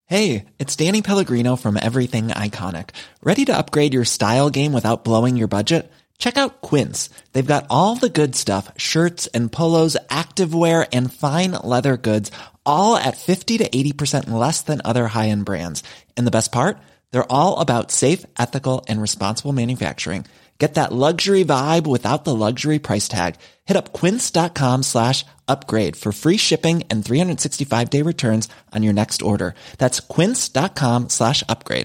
Hey, it's Danny Pellegrino from Everything Iconic. Ready to upgrade your style game without blowing your budget? Check out Quince. They've got all the good stuff, shirts and polos, activewear, and fine leather goods, all at 50 to 80% less than other high-end brands. And the best part? They're all about safe, ethical, and responsible manufacturing. Get that luxury vibe without the luxury price tag. Hit up quince.com/upgrade for free shipping and 365-day returns on your next order. That's quince.com/upgrade.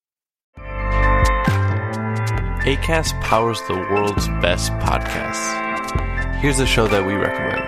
Acast powers the world's best podcasts. Here's a show that we recommend.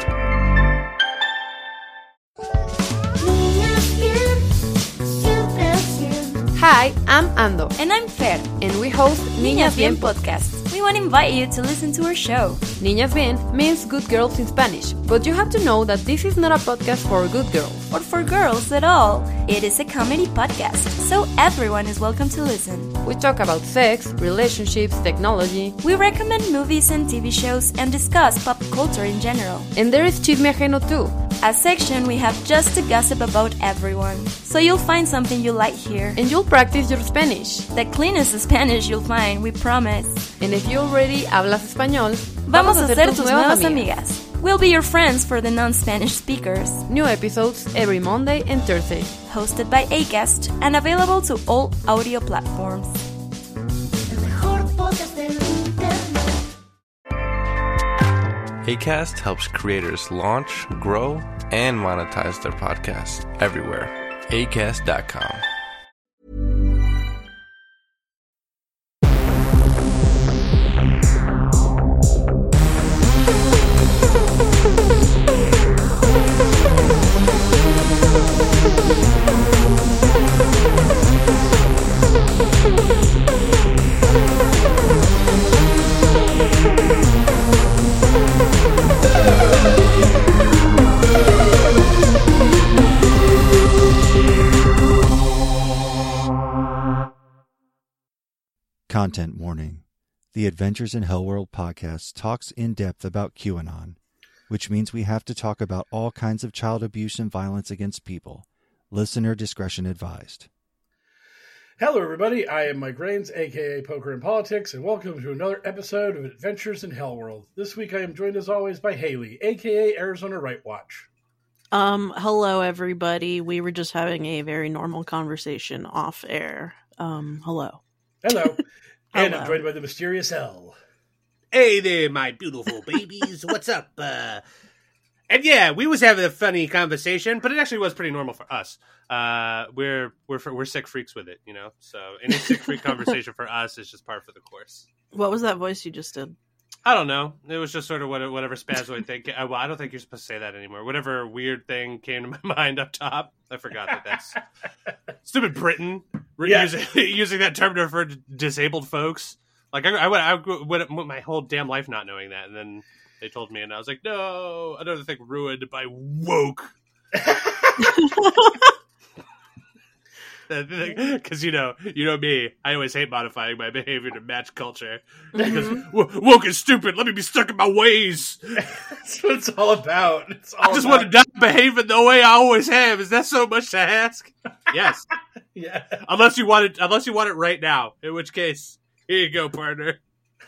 Hi, I'm Ando. And I'm Fer. And we host Niñas Bien Podcast. We want to invite you to listen to our show. Niñas Bien means good girls in Spanish, but you have to know that this is not a podcast for good girls. Or for girls at all. It is a comedy podcast, so everyone is welcome to listen. We talk about sex, relationships, technology. We recommend movies and TV shows and discuss pop culture in general. And there is Chisme Ajeno too. A section we have just to gossip about everyone. So you'll find something you like here. And you'll practice your Spanish. The cleanest Spanish you'll find, we promise. And if you already hablas español, vamos a ser tus nuevas amigas. We'll be your friends for the non-Spanish speakers. New episodes every Monday and Thursday. Hosted by Acast and available to all audio platforms. Acast helps creators launch, grow, and monetize their podcasts everywhere. Acast.com. Content warning. The Adventures in Hellworld podcast talks in depth about QAnon, which means we have to talk about all kinds of child abuse and violence against people. Listener discretion advised. Hello, everybody. I am Mike Rains, a.k.a. Poker and Politics, and welcome to another episode of Adventures in Hellworld. This week I am joined, as always, by Haley, a.k.a. Arizona Right Watch. Hello, everybody. We were just having a very normal conversation off air. Hello. Hello. And I'm joined by the mysterious L. Hey there, my beautiful babies. What's up? And yeah, we was having a funny conversation, but it actually was pretty normal for us. We're sick freaks with it, you know? So any sick freak conversation for us is just par for the course. What was that voice you just did? I don't know. It was just sort of whatever spazoid thing. Well, I don't think you're supposed to say that anymore. Whatever weird thing came to my mind up top. I forgot that's stupid Britain using that term to refer to disabled folks. Like I went my whole damn life not knowing that, and then they told me, and I was like, no, another thing ruined by woke. Because you know me, I always hate modifying my behavior to match culture. Because woke is stupid. Let me be stuck in my ways. That's what it's all about. I just want to not behave the way I always have. Is that so much to ask? Yes. Yeah. Unless you want it right now. In which case, here you go, partner.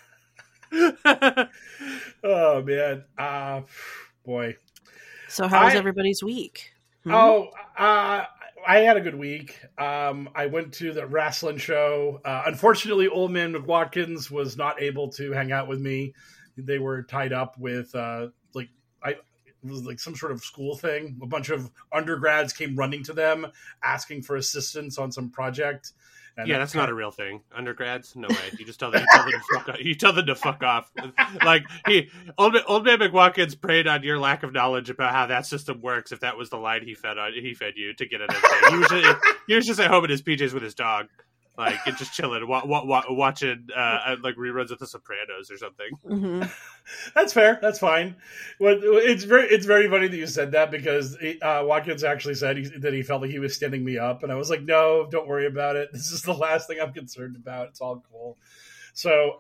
Oh man. Boy. So how was everybody's week? I had a good week. I went to the wrestling show. Unfortunately, Old Man McWatkins was not able to hang out with me. They were tied up with it was like some sort of school thing. A bunch of undergrads came running to them asking for assistance on some project. And yeah, that's not a real thing. Undergrads, no way. You just tell them. You tell them to fuck off. Like old man McWatkins preyed on your lack of knowledge about how that system works. If that was the line he fed you to get anything, he was just at home in his PJs with his dog, like and just chilling, watching like reruns of The Sopranos or something. Mm-hmm. That's fair. That's fine. Well, it's very funny that you said that because Watkins actually said that he felt like he was standing me up, and I was like, no, don't worry about it. This is the last thing I'm concerned about. It's all cool. So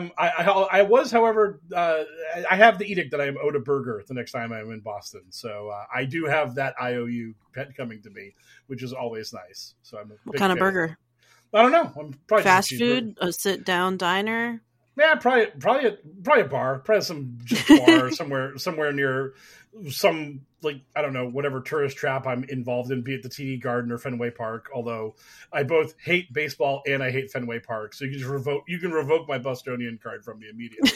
I was, however, I have the edict that I am owed a burger the next time I'm in Boston. So I do have that IOU pet coming to me, which is always nice. So I'm What kind of burger? I don't know. I'm probably fast food, a sit down diner. Yeah, probably a bar, probably some bar somewhere near some, like, I don't know, whatever tourist trap I'm involved in, be it the TD Garden or Fenway Park. Although I both hate baseball and I hate Fenway Park, so you can revoke my Bostonian card from me immediately.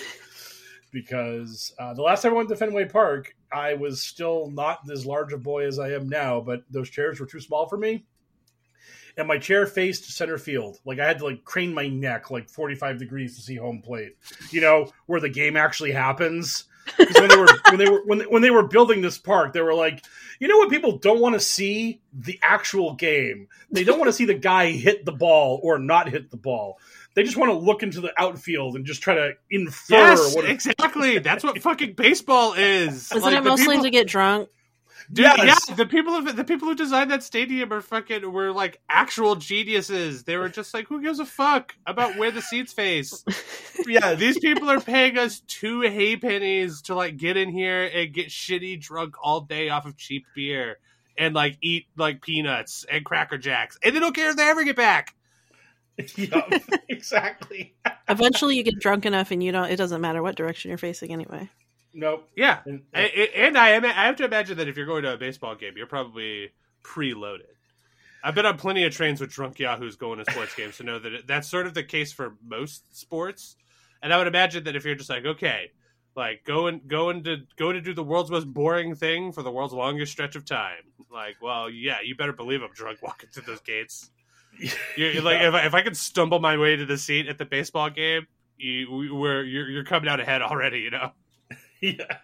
Because the last time I went to Fenway Park, I was still not as large a boy as I am now, but those chairs were too small for me. And my chair faced center field. Like, I had to, like, crane my neck, like, 45 degrees to see home plate. You know, where the game actually happens. Because when they were building this park, they were like, you know what people don't want to see? The actual game. They don't want to see the guy hit the ball or not hit the ball. They just want to look into the outfield and just try to infer. Yes, exactly. That's what fucking baseball is. Isn't it mostly to get drunk? Dude, yes. Yeah, the people who designed that stadium were like actual geniuses. They were just like, who gives a fuck about where the seats face? Yeah, these people are paying us 2 hay pennies to like get in here and get shitty drunk all day off of cheap beer and like eat like peanuts and Cracker Jacks, and they don't care if they ever get back. Yep, exactly. Eventually, you get drunk enough, and it doesn't matter what direction you're facing anyway. Nope. Yeah, and I have to imagine that if you're going to a baseball game, you're probably preloaded. I've been on plenty of trains with drunk yahoos going to sports games to know that that's sort of the case for most sports. And I would imagine that if you're just like, okay, like going to do the world's most boring thing for the world's longest stretch of time, like, well, yeah, you better believe I'm drunk walking through those gates. You're like, if I could stumble my way to the seat at the baseball game, you're coming out ahead already, you know. Yeah.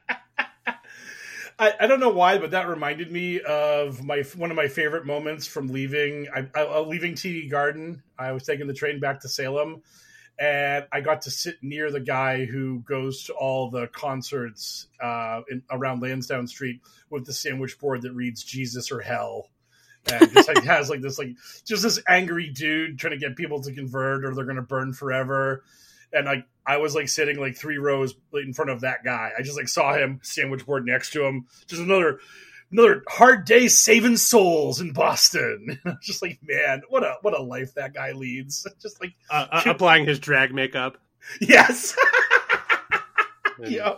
I don't know why, but that reminded me of one of my favorite moments from leaving TD Garden. I was taking the train back to Salem, and I got to sit near the guy who goes to all the concerts around Lansdowne Street with the sandwich board that reads Jesus or Hell. And just like has like this angry dude trying to get people to convert or they're going to burn forever. And like I was like sitting like 3 rows in front of that guy. I just like saw him, sandwich board next to him. Just another hard day saving souls in Boston. Just like, man, what a life that guy leads. Just like applying his drag makeup. Yes. Yeah.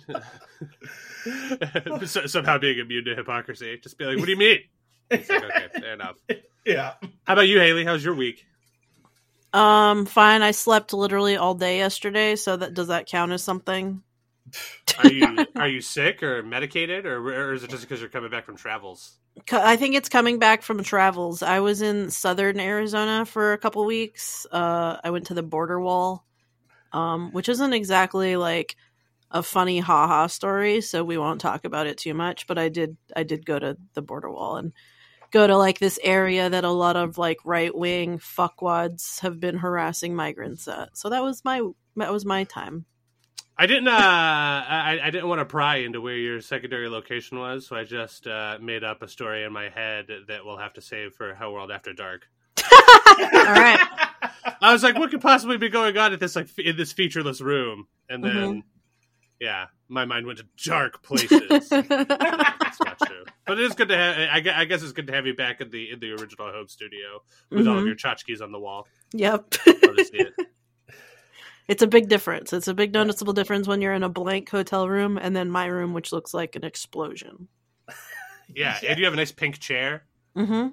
Somehow being immune to hypocrisy. Just be like, what do you mean? It's like, okay, fair enough. Yeah. How about you, Haley? How's your week? Fine. I slept literally all day yesterday, so does that count as something? Are you sick or medicated, or is it just because you're coming back from travels? I think it's coming back from travels. I was in southern Arizona for a couple weeks. I went to the border wall, which isn't exactly like a funny ha-ha story, so we won't talk about it too much. But I did go to the border wall and go to like this area that a lot of like right-wing fuckwads have been harassing migrants at. So that was my time. I didn't I didn't want to pry into where your secondary location was, so I just made up a story in my head that we'll have to save for Hell World After Dark. All right. I was like, what could possibly be going on at this in this featureless room? And then yeah, my mind went to dark places. That's not true. But it is good to have. I guess it's good to have you back in the original home studio with all of your tchotchkes on the wall. Yep. Love to see it. It's a big difference. It's a big noticeable difference when you're in a blank hotel room and then my room, which looks like an explosion. Yeah, and you have a nice pink chair. Mm-hmm.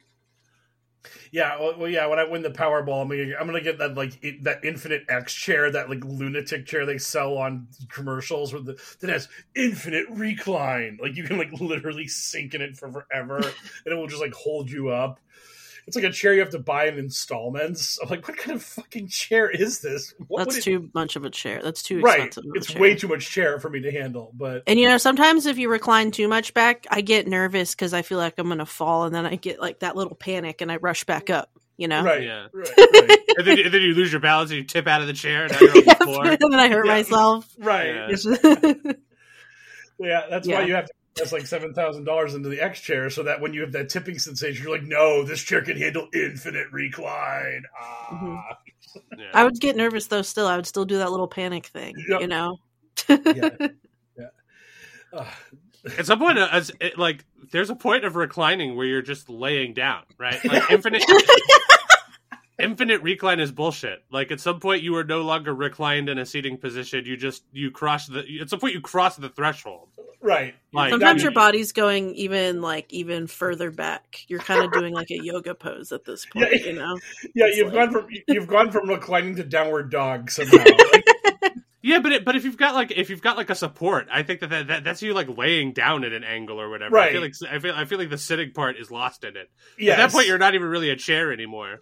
Yeah, well, yeah. When I win the Powerball, I'm gonna get that that Infinite X chair, that like lunatic chair they sell on commercials that has infinite recline. Like you can like literally sink in it for forever, and it will just like hold you up. It's like a chair you have to buy in installments. I'm like, what kind of fucking chair is this? That's too much of a chair. That's too expensive. Right. It's way too much chair for me to handle. And sometimes if you recline too much back, I get nervous because I feel like I'm going to fall, and then I get like that little panic and I rush back up. Right. Yeah. Right. and then you lose your balance and you tip out of the chair and now you're on the floor. And then I hurt myself. Right. Yeah. Yeah, that's why you have to That's like $7,000 into the X chair, so that when you have that tipping sensation, you're like, no, this chair can handle infinite recline. Yeah. I would get nervous though. Still, I would still do that little panic thing. Yep. You know. At some point, there's a point of reclining where you're just laying down, right? Like infinite recline is bullshit. Like at some point, you are no longer reclined in a seating position. You cross at some point you cross the threshold. Right. Like, sometimes your body's going even further back. You're kind of doing like a yoga pose at this point, you know? Yeah, you've gone from reclining to downward dog somehow. Like, yeah, but if you've got like a support, I think that's you like laying down at an angle or whatever. Right. I feel like the sitting part is lost in it. Yes. At that point, you're not even really a chair anymore.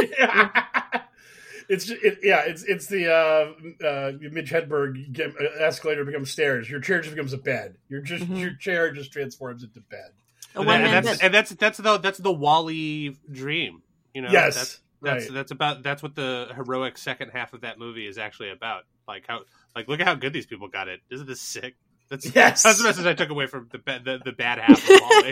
It's the Mitch Hedberg escalator becomes stairs. Your chair just becomes a bed. Your chair just transforms into bed. That's the Wall-E dream. You know. Yes. That's what the heroic second half of that movie is actually about. Look at how good these people got it. Isn't this sick? That's the message I took away from the bad half of Wall-E.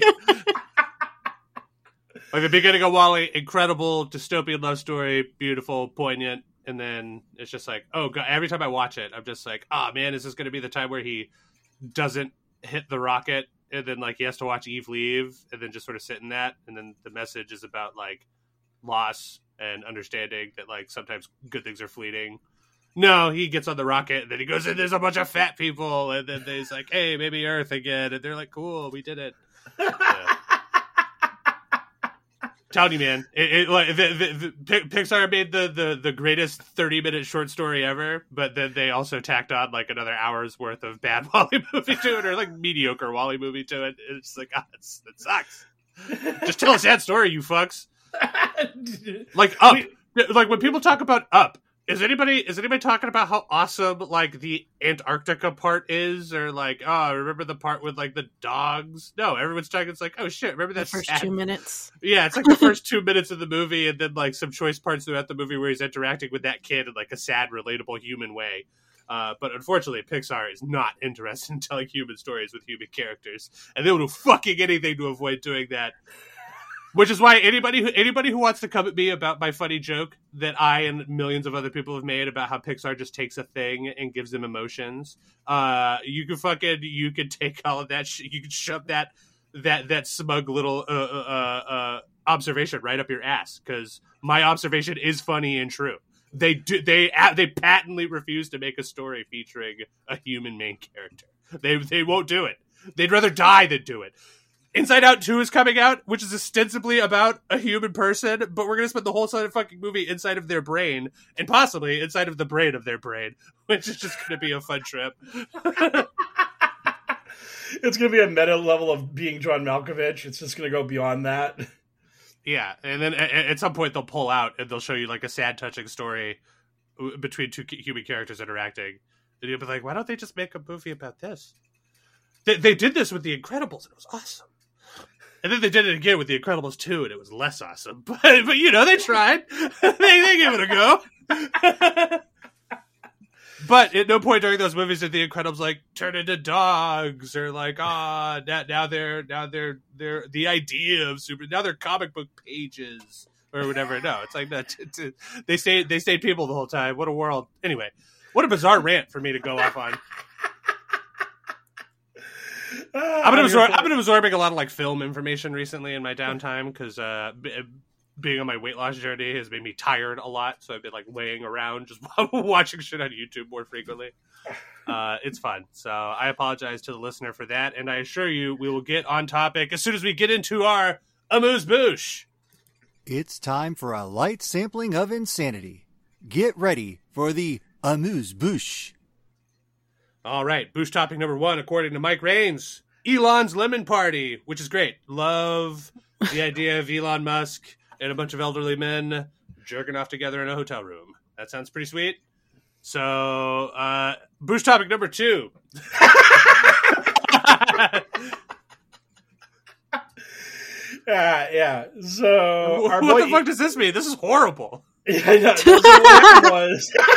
Like the beginning of Wall-E, incredible dystopian love story, beautiful, poignant, and then it's just like, oh god! Every time I watch it, I'm just like, oh man, is this going to be the time where he doesn't hit the rocket, and then like he has to watch Eve leave, and then just sort of sit in that, and then the message is about like loss and understanding that like sometimes good things are fleeting. No, he gets on the rocket, and then he goes, and there's a bunch of fat people, and then he's like, hey, maybe Earth again, and they're like, cool, we did it. Yeah. Telling you, man, Pixar made the greatest 30-minute short story ever, but then they also tacked on like another hour's worth of bad Wall-E movie to it, or like mediocre Wall-E movie to it. It's like, it sucks. Just tell a sad story, you fucks. Like Up, like when people talk about Up, is anybody talking about how awesome like the Antarctica part is, or like, oh, remember the part with like the dogs? No, everyone's talking. It's like, oh shit, remember that first sad... 2 minutes? Yeah, it's like the first 2 minutes of the movie, and then like some choice parts throughout the movie where he's interacting with that kid in like a sad, relatable human way. But unfortunately, Pixar is not interested in telling human stories with human characters, and they will do fucking anything to avoid doing that. Which is why anybody who wants to come at me about my funny joke that I and millions of other people have made about how Pixar just takes a thing and gives them emotions, you can take all of that you can shove that smug little observation right up your ass, because my observation is funny and true. They patently refuse to make a story featuring a human main character. They won't do it. They'd rather die than do it. Inside Out 2 is coming out, which is ostensibly about a human person, but we're going to spend the whole fucking movie inside of their brain, and possibly inside of the brain of their brain, which is just going to be a fun trip. It's going to be a meta level of being John Malkovich. It's just going to go beyond that. Yeah, and then at some point they'll pull out and they'll show you like a sad, touching story between two human characters interacting. And you'll be like, why don't they just make a movie about this? They did this with The Incredibles, and it was awesome. And then they did it again with The Incredibles 2, and it was less awesome. But you know, they tried. they gave it a go. But at no point during those movies did The Incredibles like turn into dogs, or like, now they're the idea of now they're comic book pages or whatever. No, it's like that. They stayed people the whole time. What a world. Anyway, what a bizarre rant for me to go off on. I've been absorbing a lot of like film information recently in my downtime, because being on my weight loss journey has made me tired a lot. So I've been like laying around just watching shit on YouTube more frequently. It's fun. So I apologize to the listener for that, and I assure you we will get on topic as soon as we get into our amuse-bouche. It's time for a light sampling of insanity. Get ready for the amuse-bouche. All right, bouche topic number 1, according to Mike Raines, Elon's Lemon Party, which is great. Love the idea of Elon Musk and a bunch of elderly men jerking off together in a hotel room. That sounds pretty sweet. So, bouche topic number 2. Yeah. So, what the fuck does this mean? This is horrible. Yeah, I know. This is what it was.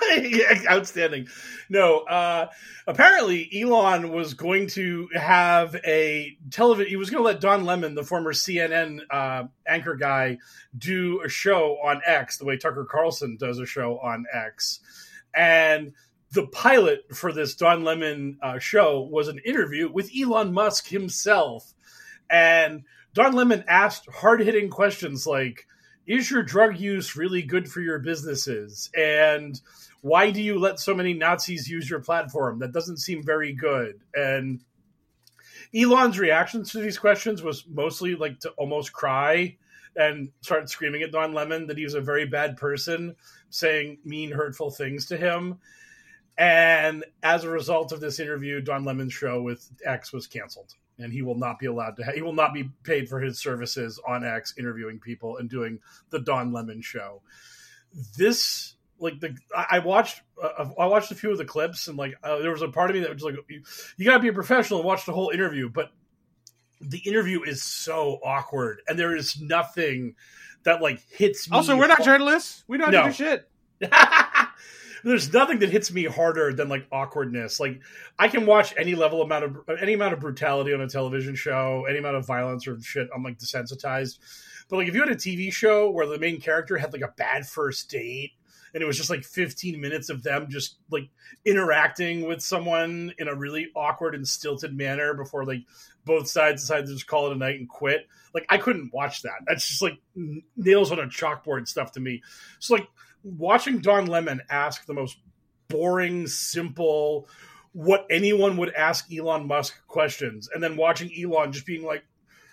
Outstanding. No, apparently Elon was going to have a television. He was going to let Don Lemon, the former CNN anchor guy, do a show on X the way Tucker Carlson does a show on X. And the pilot for this Don Lemon show was an interview with Elon Musk himself. And Don Lemon asked hard-hitting questions like, is your drug use really good for your businesses? And why do you let so many Nazis use your platform? That doesn't seem very good. And Elon's reactions to these questions was mostly like to almost cry and start screaming at Don Lemon that he was a very bad person, saying mean, hurtful things to him. And as a result of this interview, Don Lemon's show with X was canceled. And he will not be allowed to. He will not be paid for his services on X, interviewing people and doing the Don Lemon show. This, I watched a few of the clips, and there was a part of me that was like, you got to be a professional and watch the whole interview. But the interview is so awkward, and there is nothing that hits me. Also, we're not journalists. We don't do shit. There's nothing that hits me harder than awkwardness. I can watch any amount of brutality on a television show, any amount of violence or shit. I'm desensitized. But if you had a TV show where the main character had a bad first date, and it was just 15 minutes of them just interacting with someone in a really awkward and stilted manner before both sides decided to just call it a night and quit. I couldn't watch that. That's just nails on a chalkboard stuff to me. So watching Don Lemon ask the most boring, simple, what anyone would ask Elon Musk questions, and then watching Elon just being like,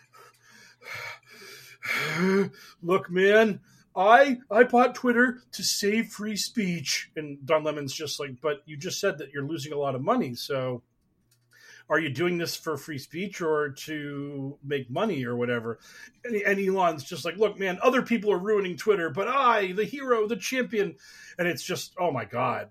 look, man, I bought Twitter to save free speech. And Don Lemon's just but you just said that you're losing a lot of money. So are you doing this for free speech or to make money or whatever? And Elon's just look, man, other people are ruining Twitter, but I, the hero, the champion. And it's just, oh my God.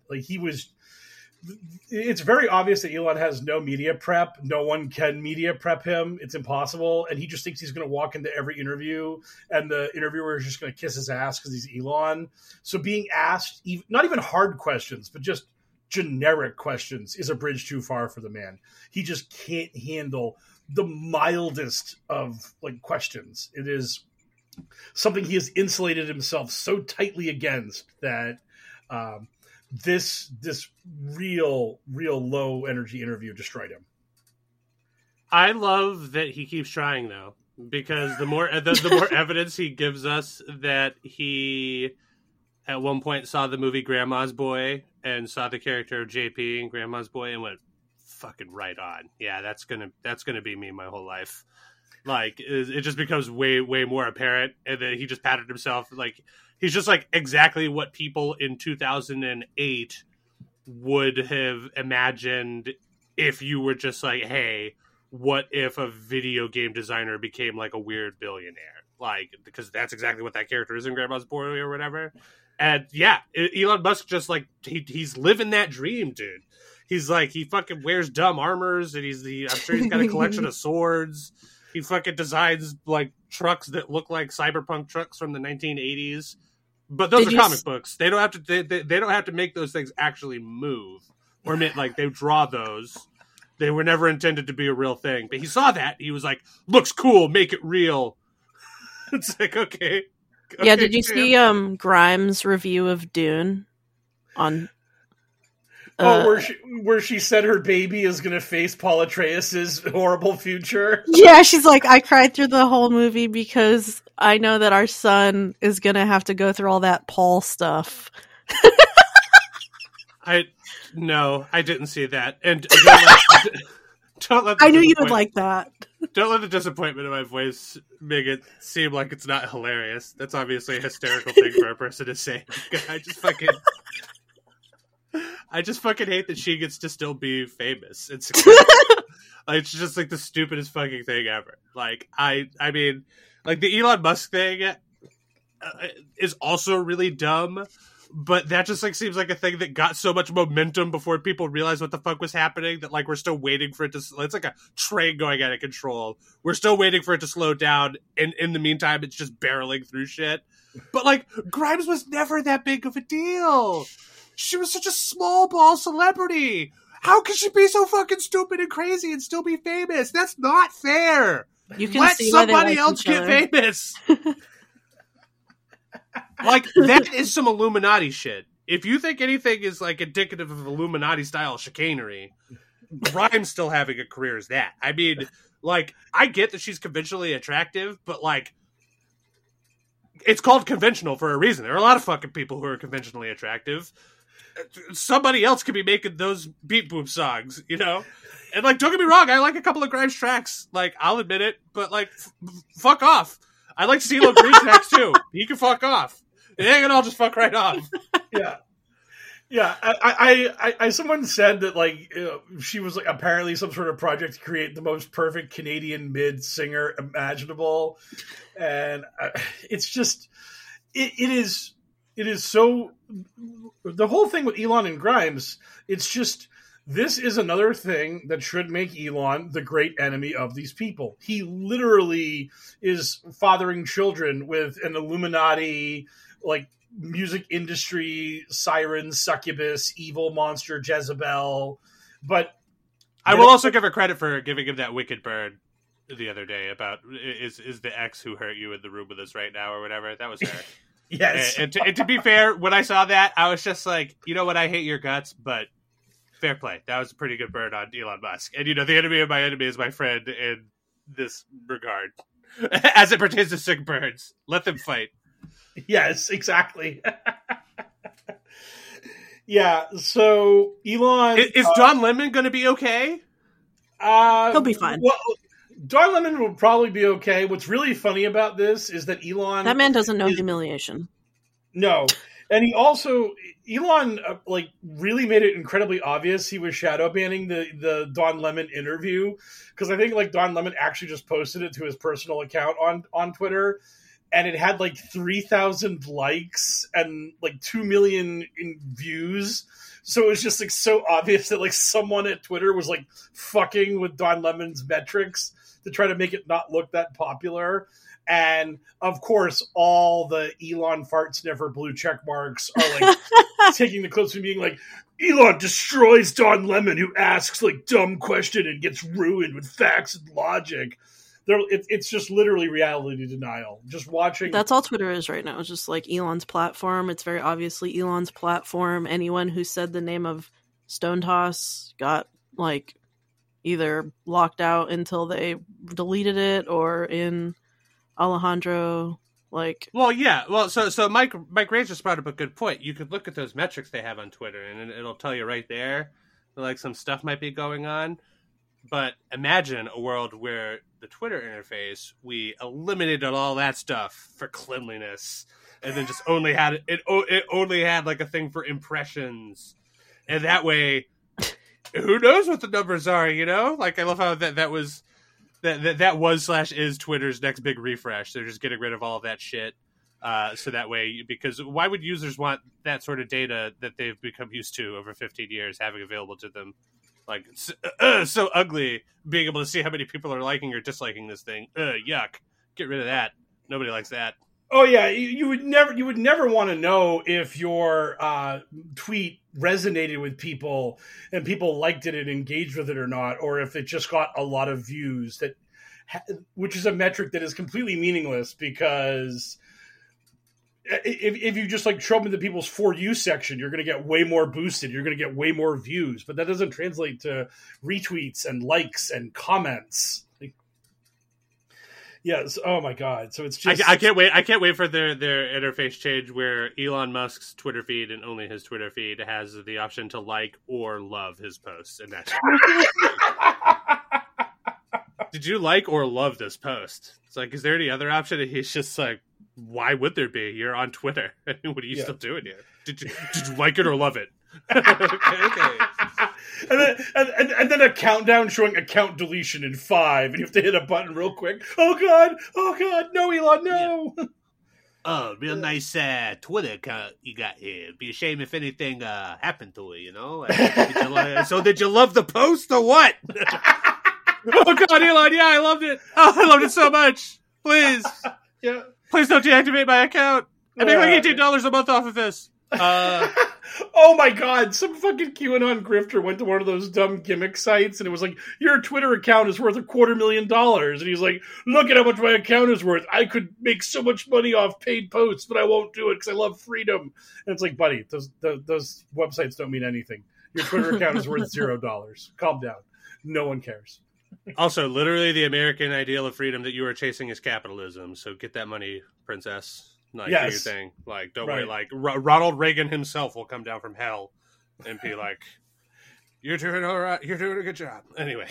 It's very obvious that Elon has no media prep. No one can media prep him. It's impossible. And he just thinks he's going to walk into every interview and the interviewer is just going to kiss his ass because he's Elon. So being asked, not even hard questions, but just generic questions is a bridge too far for the man. He just can't handle the mildest of questions. It is something he has insulated himself so tightly against that this real low energy interview destroyed him. I love that he keeps trying though, because the more evidence he gives us that he at one point saw the movie Grandma's Boy and saw the character of JP in Grandma's Boy and went fucking right on. Yeah, that's gonna be me my whole life. It just becomes way more apparent, and then he just patted himself he's just exactly what people in 2008 would have imagined if you were just hey, what if a video game designer became a weird billionaire? Because that's exactly what that character is in Grandma's Boy or whatever. And yeah, Elon Musk just he's living that dream, dude. He's he fucking wears dumb armors, and I'm sure he's got a collection of swords. He fucking designs trucks that look like cyberpunk trucks from the 1980s. But those are comic books. They don't have to. They don't have to make those things actually move or they draw those. They were never intended to be a real thing. But he saw that. He was looks cool. Make it real. It's okay. Yeah, did you see Grimes' review of Dune on where she said her baby is going to face Paul Atreus' horrible future? Yeah, she's I cried through the whole movie because I know that our son is going to have to go through all that Paul stuff. I didn't see that. And I knew you would like that. Don't let the disappointment in my voice make it seem like it's not hilarious. That's obviously a hysterical thing for a person to say. I just fucking hate that she gets to still be famous. It's just the stupidest fucking thing ever. I mean, the Elon Musk thing is also really dumb. But that just seems like a thing that got so much momentum before people realized what the fuck was happening that we're still waiting for it to. It's like a train going out of control. We're still waiting for it to slow down, and in the meantime, it's just barreling through shit. But Grimes was never that big of a deal. She was such a small ball celebrity. How can she be so fucking stupid and crazy and still be famous? That's not fair. You can Let see why they somebody like else each get other. famous. Like, that is some Illuminati shit. If you think anything is like indicative of Illuminati style chicanery, Grimes still having a career is that. I mean, like, I get that she's conventionally attractive, but like, it's called conventional for a reason. There are a lot of fucking people who are conventionally attractive. Somebody else could be making those beat boop songs, you know? And like, don't get me wrong, I like a couple of Grimes tracks. Like, I'll admit it, but like, fuck off. I like CeeLo Green tracks too. He can fuck off. They can all just fuck right off. Yeah. Yeah, I someone said that like she was like apparently some sort of project to create the most perfect Canadian mid singer imaginable, and it's just it is so the whole thing with Elon and Grimes. It's just this is another thing that should make Elon the great enemy of these people. He literally is fathering children with an Illuminati like music industry siren, succubus, evil monster Jezebel. But I will also give her credit for giving him that wicked bird the other day about is the ex who hurt you in the room with us right now or whatever. That was her. Yes. And to be fair, when I saw that, I was just like, you know what, I hate your guts, but fair play. That was a pretty good bird on Elon Musk. And you know, the enemy of my enemy is my friend in this regard. As it pertains to sick birds. Let them fight. Yes, exactly. Yeah, so Elon... Is Don Lemon going to be okay? He'll be fine. Well, Don Lemon will probably be okay. What's really funny about this is that Elon... That man doesn't know humiliation. No. And he also... Elon, like, really made it incredibly obvious he was shadow banning the Don Lemon interview. Because I think, like, Don Lemon actually just posted it to his personal account on Twitter. And it had like 3,000 likes and like 2 million views. So it was just like so obvious that like someone at Twitter was like fucking with Don Lemon's metrics to try to make it not look that popular. And of course, all the Elon fart sniffer blue check marks are like taking the clips and being like, Elon destroys Don Lemon, who asks like dumb question and gets ruined with facts and logic. It's just literally reality denial. Just watching. That's all Twitter is right now. It's just like Elon's platform. It's very obviously Elon's platform. Anyone who said the name of Stone Toss got like either locked out until they deleted it or in Alejandro. Like, well, yeah. Well, so Mike Rage just brought up a good point. You could look at those metrics they have on Twitter, and it'll tell you right there that, like, some stuff might be going on. But imagine a world where the Twitter interface, we eliminated all that stuff for cleanliness, and then just only had it only had like a thing for impressions, and that way, who knows what the numbers are? You know, like I love how that was /is Twitter's next big refresh. They're just getting rid of all of that shit, so that way, because why would users want that sort of data that they've become used to over 15 years having available to them? Like, so ugly, being able to see how many people are liking or disliking this thing. Yuck. Get rid of that. Nobody likes that. Oh yeah, you would never want to know if your tweet resonated with people and people liked it and engaged with it or not, or if it just got a lot of views, which is a metric that is completely meaningless, because if you just like show up in the people's For You section, you're going to get way more boosted. You're going to get way more views, but that doesn't translate to retweets and likes and comments. Yes. Oh my God. So it's just I can't wait. I can't wait for their interface change where Elon Musk's Twitter feed and only his Twitter feed has the option to like or love his posts, and that's. Did you like or love this post? It's like, is there any other option? And he's just like, why would there be? You're on Twitter. What are you still doing here? Did you like it or love it? Okay. And then a countdown showing account deletion in 5, and you have to hit a button real quick. Oh God, no, Elon, no. Yeah. Oh, real nice Twitter account you got here. It'd be a shame if anything happened to it, you know? So did you love the post or what? Oh God, Elon, yeah, I loved it. Oh, I loved it so much. Please. Yeah. Please don't deactivate my account. I make like $18 a month off of this. Oh my god, some fucking QAnon grifter went to one of those dumb gimmick sites and it was like, your Twitter account is worth $250,000. And he's like, look at how much my account is worth. I could make so much money off paid posts, but I won't do it because I love freedom. And it's like, buddy, those websites don't mean anything. Your Twitter account is worth $0. Calm down. No one cares. Also, literally the American ideal of freedom that you are chasing is capitalism. So get that money, princess. Like, do your thing. Like, don't worry. Like, Ronald Reagan himself will come down from hell and be like, "You're doing all right. You're doing a good job." Anyway,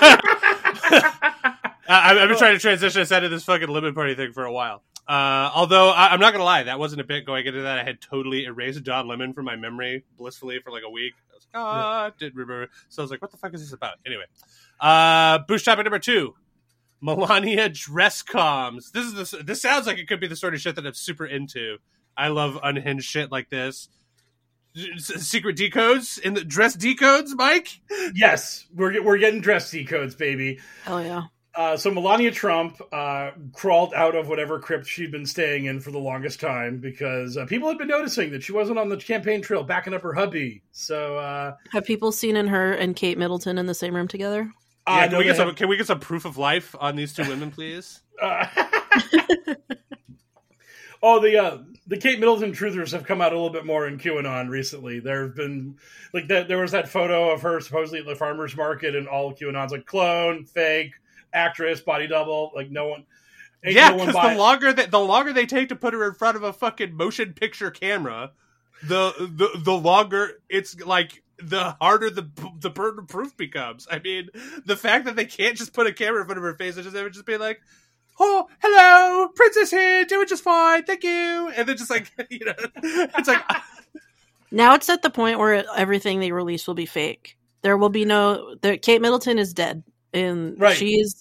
I've been trying to transition us out of this fucking limit party thing for a while. Although I'm not gonna lie, that wasn't a bit going into that. I had totally erased Don Lemon from my memory blissfully for like a week. I was like, I didn't remember. So I was like, what the fuck is this about? Anyway, boost topic number 2. Melania dress comms. This sounds like it could be the sort of shit that I'm super into. I love unhinged shit like this. Secret decodes in the dress decodes, Mike? Yes, we're getting dress decodes, baby. Hell yeah. So Melania Trump crawled out of whatever crypt she'd been staying in for the longest time because people had been noticing that she wasn't on the campaign trail backing up her hubby. So have people seen her and Kate Middleton in the same room together? Yeah, can we get some proof of life on these two women, please? The Kate Middleton truthers have come out a little bit more in QAnon recently. There have been there was that photo of her supposedly at the farmer's market, and all QAnon's like clone, fake, actress, body double. Like no one. Yeah, because the longer they take to put her in front of a fucking motion picture camera, the longer it's like. The harder the burden of proof becomes. I mean, the fact that they can't just put a camera in front of her face and just be like, "Oh, hello, princess here, doing just fine, thank you," and then just like, it's like. Now it's at the point where everything they release will be fake. There will be Kate Middleton is dead, and she's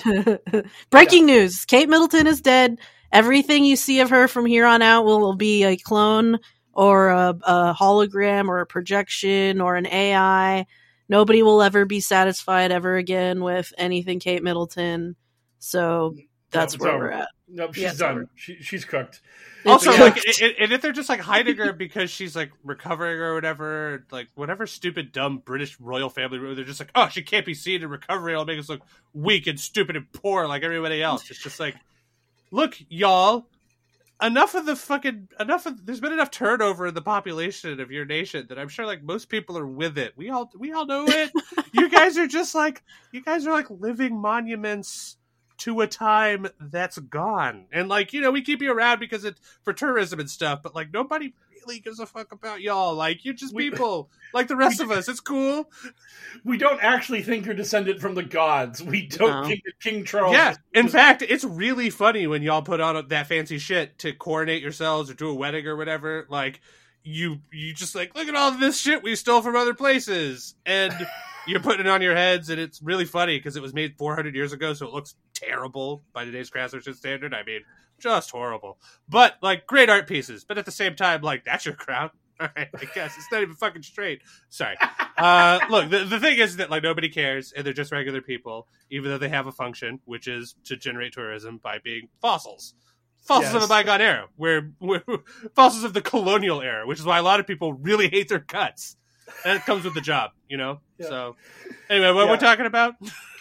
breaking news. Kate Middleton is dead. Everything you see of her from here on out will be a clone. Or a hologram, or a projection, or an AI. Nobody will ever be satisfied ever again with anything Kate Middleton. So that's where we're at. Nope, she's done. She's cooked. Also, and if they're just like hiding her because she's like recovering or whatever, like whatever stupid, dumb British royal family, they're just like, oh, she can't be seen in recovery. It'll make us look weak and stupid and poor like everybody else. It's just like, look, y'all. There's been enough turnover in the population of your nation that I'm sure like most people are with it. We all know it. You guys are like living monuments to a time that's gone. And like, we keep you around because it's for tourism and stuff, but like nobody really gives a fuck about y'all. Like you're just people like the rest of us. It's cool. We don't actually think you're descended from the gods. We don't think that King Charles. Yeah, in fact, it's really funny when y'all put on that fancy shit to coronate yourselves or do a wedding or whatever. Like you just like, look at all this shit we stole from other places, and you're putting it on your heads, and it's really funny because it was made 400 years ago, so it looks terrible by today's craftsmanship standard. I mean, just horrible. But like great art pieces. But at the same time, like that's your crown. All right, I guess it's not even fucking straight. Sorry. Look, the thing is that like nobody cares, and they're just regular people, even though they have a function, which is to generate tourism by being fossils. Fossils of the bygone era, where fossils of the colonial era, which is why a lot of people really hate their guts. And it comes with the job, Yeah. So, anyway, what we're talking about?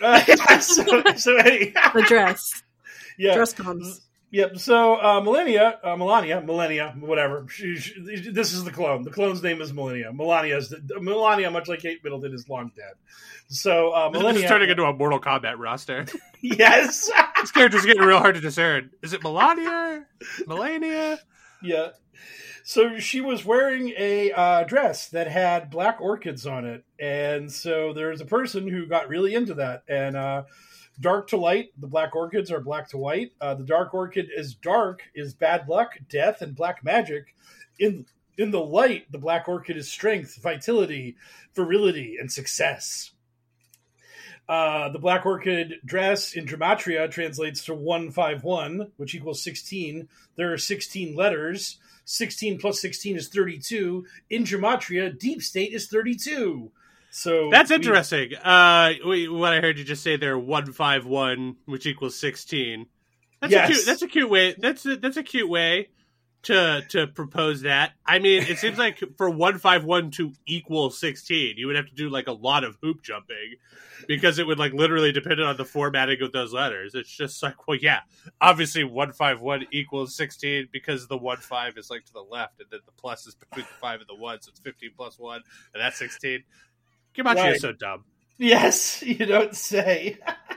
The dress. Yeah. Dress comes. Yep. So Melania, whatever. This is the clone. The clone's name is Melania. Melania, much like Kate Middleton, is long dead. So Melania is turning into a Mortal Kombat roster. Yes. This character's getting real hard to discern. Is it Melania? Yeah. So she was wearing a dress that had black orchids on it, and so there's a person who got really into that, and. Dark to light, the black orchids are black to white. The dark orchid is bad luck, death, and black magic. In the light, the black orchid is strength, vitality, virility, and success. The black orchid dress in Gematria translates to 151, which equals 16. There are 16 letters. 16 plus 16 is 32. In Gematria, deep state is 32. So that's interesting. What I heard you just say there, 151, which equals 16. That's a cute way. That's a cute way to propose that. I mean, it seems like for 151 to equal 16, you would have to do like a lot of hoop jumping because it would like literally depend on the formatting of those letters. It's just like, well, yeah, obviously 151 equals 16 because the 15 is like to the left and then the plus is between the 5 and the 1, so it's 15 plus 1, and that's 16. Gematria Right. is so dumb. Yes, you don't say.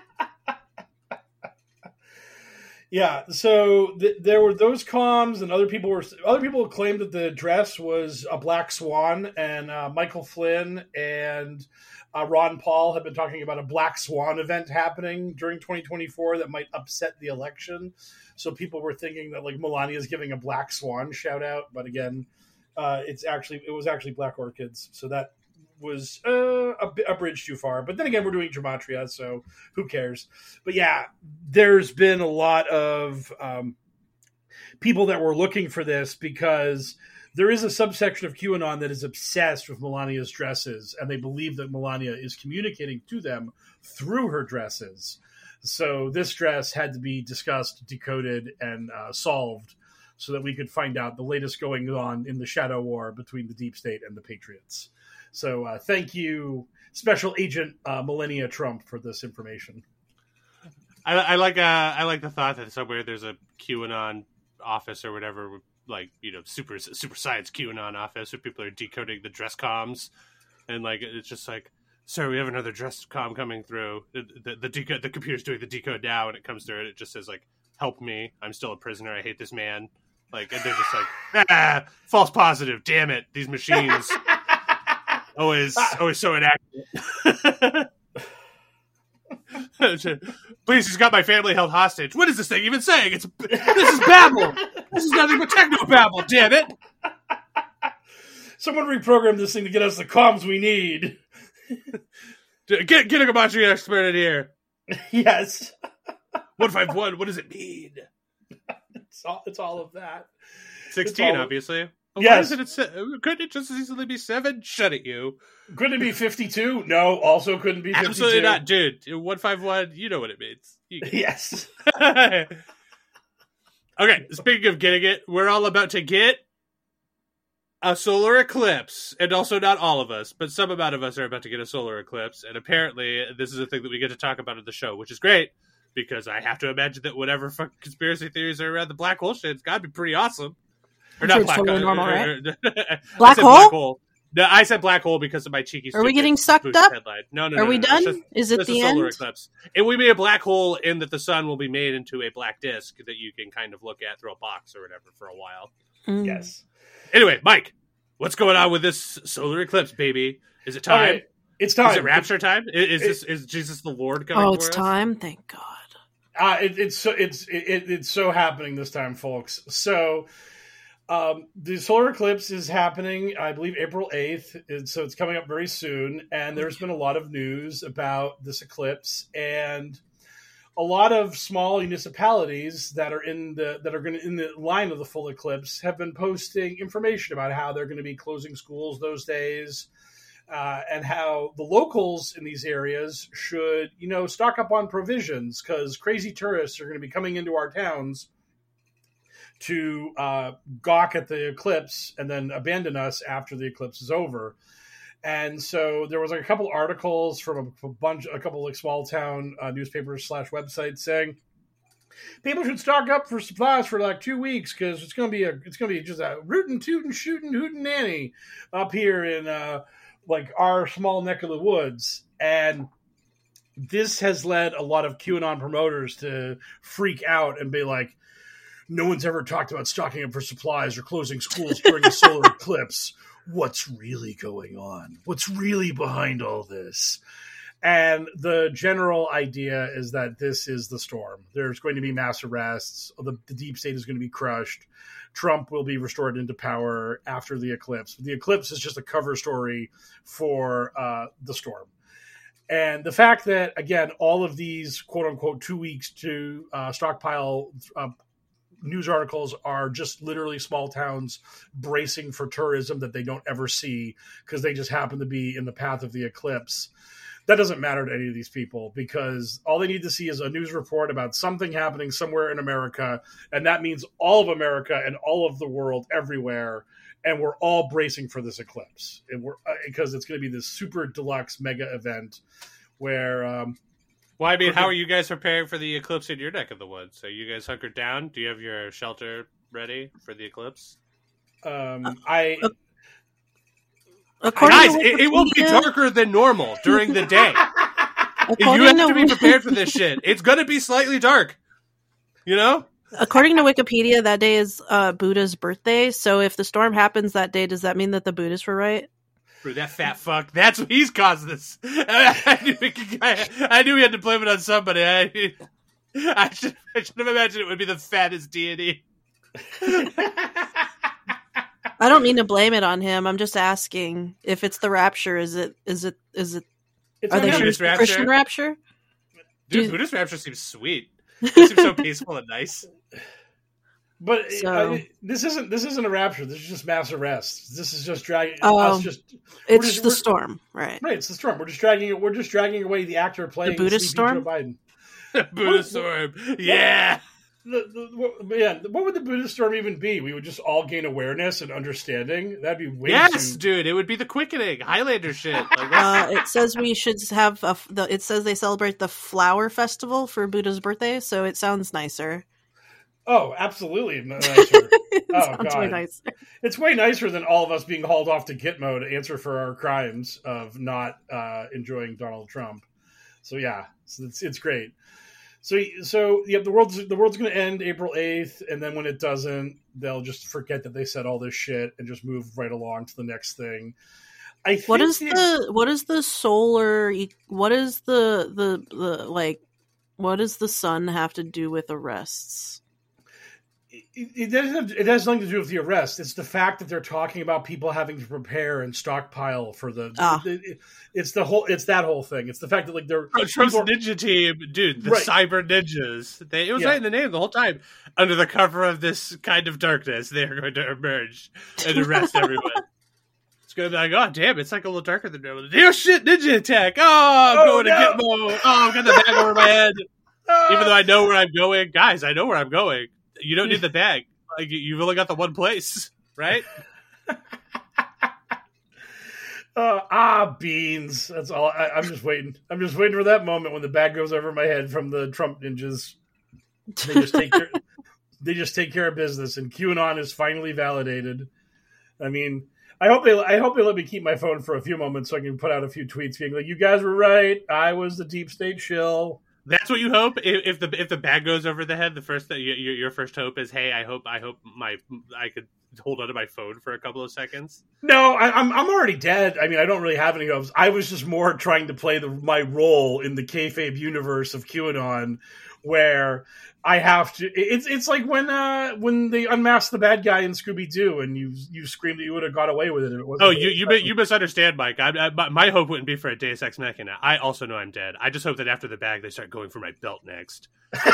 Yeah, so there were those comms, and other people claimed that the dress was a black swan, and Michael Flynn and Ron Paul have been talking about a black swan event happening during 2024 that might upset the election. So people were thinking that like Melania is giving a black swan shout out, but again, it was actually black orchids. So that was a bridge too far. But then again, we're doing gematria, so who cares? But yeah, there's been a lot of people that were looking for this because there is a subsection of QAnon that is obsessed with Melania's dresses, and they believe that Melania is communicating to them through her dresses. So this dress had to be discussed, decoded, and solved so that we could find out the latest going on in the shadow war between the deep state and the patriots. So thank you, Special Agent Melania Trump, for this information. I like the thought that somewhere there's a QAnon office or whatever, like, you know, super science QAnon office where people are decoding the dress comms, and like it's just like, sir, we have another dress comm coming through. The computer's doing the decode now, and it comes through and it just says like, help me, I'm still a prisoner, I hate this man. Like, and they're just like, false positive, damn it, these machines. Always so inaccurate. Please, he's got my family held hostage. What is this thing even saying? This is babble. This is nothing but techno babble. Damn it! Someone reprogrammed this thing to get us the comms we need. Get a gematria expert in here. Yes. 151. What does it mean? It's all of that. 16, obviously. Oh, yes. Couldn't it just as easily be 7? Shut it, you. Couldn't it be 52? No, also couldn't be 52. Absolutely not, dude. 151, you know what it means. Yes. Okay, speaking of getting it, we're all about to get a solar eclipse. And also not all of us, but some amount of us are about to get a solar eclipse. And apparently this is a thing that we get to talk about in the show, which is great. Because I have to imagine that whatever fucking conspiracy theories are around the black hole shit, it's got to be pretty awesome. Or not black hole. Normal, right? Black hole? No, I said black hole because of my cheeky. Are we getting sucked up? Headline. No. Are we done? Is it the end? Solar eclipse. It will be a black hole in that the sun will be made into a black disk that you can kind of look at through a box or whatever for a while. Mm. Yes. Anyway, Mike, what's going on with this solar eclipse, baby? Is it time? Right. It's time. Is it rapture time? Is Jesus the Lord coming? Oh, it's time. Thank God. It's so happening this time, folks. So the solar eclipse is happening, I believe, April 8th. So it's coming up very soon. And there's been a lot of news about this eclipse, and a lot of small municipalities that are in the line of the full eclipse have been posting information about how they're going to be closing schools those days. And how the locals in these areas should, stock up on provisions, because crazy tourists are going to be coming into our towns to gawk at the eclipse and then abandon us after the eclipse is over. And so there was like a couple articles from a couple of small town newspapers / websites saying people should stock up for supplies for like 2 weeks because it's going to be just a rootin' tootin' shootin' hootin' nanny up here in like our small neck of the woods. And this has led a lot of QAnon promoters to freak out and be like, no one's ever talked about stocking up for supplies or closing schools during a solar eclipse. What's really going on? What's really behind all this? And the general idea is that this is the storm. There's going to be mass arrests. The deep state is going to be crushed. Trump will be restored into power after the eclipse. The eclipse is just a cover story for the storm. And the fact that, again, all of these quote-unquote 2 weeks to stockpile news articles are just literally small towns bracing for tourism that they don't ever see because they just happen to be in the path of the eclipse. That doesn't matter to any of these people because all they need to see is a news report about something happening somewhere in America, and that means all of America and all of the world everywhere, and we're all bracing for this eclipse. And because it's going to be this super deluxe mega event where... well, I mean, how are you guys preparing for the eclipse in your neck of the woods? So you guys hunkered down? Do you have your shelter ready for the eclipse? According Guys, it will be darker than normal during the day. You have to be prepared for this shit. It's going to be slightly dark. You know? According to Wikipedia, that day is Buddha's birthday. So if the storm happens that day, does that mean that the Buddhists were right? That fat fuck. That's what he's caused this. I knew we had to blame it on somebody. I should have imagined it would be the fattest deity. I don't mean to blame it on him. I'm just asking if it's the rapture. Is it? It's Are they Buddhist rapture? Christian rapture? Dude, Buddhist rapture seems sweet. It seems so peaceful and nice. But this isn't a rapture. This is just mass arrest. This is just dragging It's the storm, right? Right, it's the storm. We're just dragging away the actor playing the Buddhist storm. Joe Biden. Buddhist storm, yeah. What would the Buddhist storm even be? We would just all gain awareness and understanding. That'd be way dude. It would be the quickening Highlander shit. It says we should have it says they celebrate the flower festival for Buddha's birthday, so it sounds nicer. Oh, absolutely nicer. Sounds way nicer. It's way nicer than all of us being hauled off to Gitmo to answer for our crimes of not enjoying Donald Trump. So yeah, it's great. So yeah, the world's going to end April 8th, and then when it doesn't, they'll just forget that they said all this shit and just move right along to the next thing. What is the sun have to do with arrests? It has nothing to do with the arrest. It's the fact that they're talking about people having to prepare and stockpile for it's that whole thing. It's the fact that like they're Trump's ninja team, dude, the cyber ninjas. It was right in the name the whole time. Under the cover of this kind of darkness, they are going to emerge and arrest everyone. It's going to be like, oh damn, it's like a little darker than normal. Oh shit, ninja attack! Oh, I'm going to Gitmo. Oh, I've got the bag over my head. Even though I know where I'm going, guys, I know where I'm going. You don't need the bag. Like you've only got the one place, right? Beans. That's all. I'm just waiting. I'm just waiting for that moment when the bag goes over my head from the Trump ninjas. They just take care of business, and QAnon is finally validated. I mean, I hope they let me keep my phone for a few moments so I can put out a few tweets being like, "You guys were right. I was the deep state shill." That's what you hope. If the bag goes over the head, the first thing your first hope is, hey, I hope I could hold onto my phone for a couple of seconds. No, I'm already dead. I mean, I don't really have any hopes. I was just more trying to play my role in the kayfabe universe of QAnon, where I have to. It's like when they unmasked the bad guy in Scooby Doo, and you screamed that you would have got away with it. If it wasn't you misunderstand, Mike. My hope wouldn't be for a Deus Ex Machina. I also know I'm dead. I just hope that after the bag, they start going for my belt next.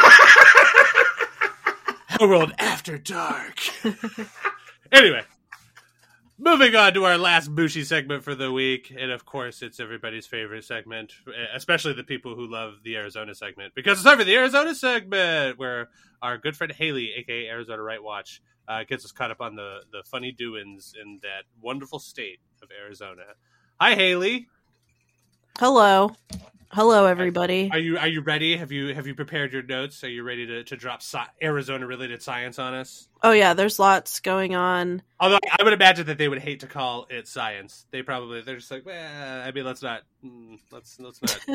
Hellworld After Dark. Anyway, moving on to our last Bushi segment for the week. And of course, it's everybody's favorite segment, especially the people who love the Arizona segment. Because it's time for the Arizona segment, where our good friend Haley, a.k.a. Arizona Right Watch, gets us caught up on the funny doings in that wonderful state of Arizona. Hi, Haley. Hello, everybody. Are you ready? Have you prepared your notes? Are you ready to drop Arizona related science on us? Oh yeah, there's lots going on. Although I would imagine that they would hate to call it science. They're just like, well, I mean, let's not say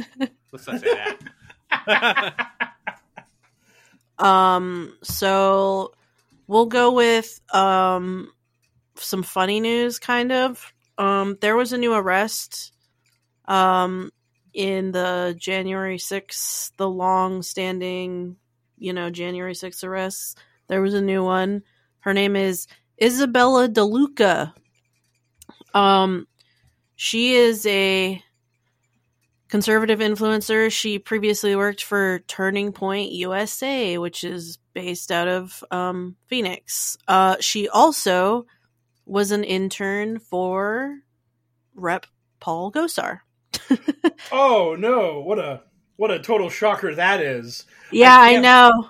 that. So we'll go with some funny news, kind of. There was a new arrest in the January 6th, the long-standing, January 6th arrests. There was a new one. Her name is Isabella DeLuca. She is a conservative influencer. She previously worked for Turning Point USA, which is based out of Phoenix. She also was an intern for Rep. Paul Gosar. Oh no! What a total shocker that is. Yeah, I know.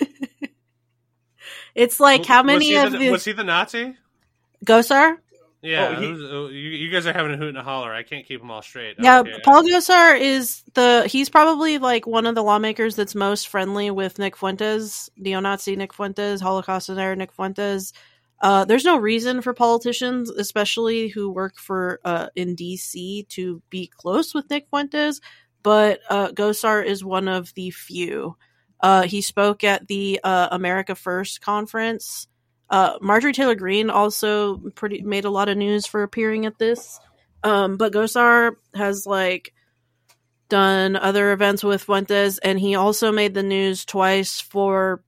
It's like how many was he the Nazi? Gosar? Yeah, you guys are having a hoot and a holler. I can't keep them all straight. Yeah, Okay. Paul Gosar is he's probably like one of the lawmakers that's most friendly with Nick Fuentes, neo-Nazi Nick Fuentes, Holocaust denier Nick Fuentes. There's no reason for politicians, especially who work for in DC, to be close with Nick Fuentes, but Gosar is one of the few. He spoke at the America First conference. Marjorie Taylor Greene also made a lot of news for appearing at this. But Gosar has like done other events with Fuentes, and he also made the news twice for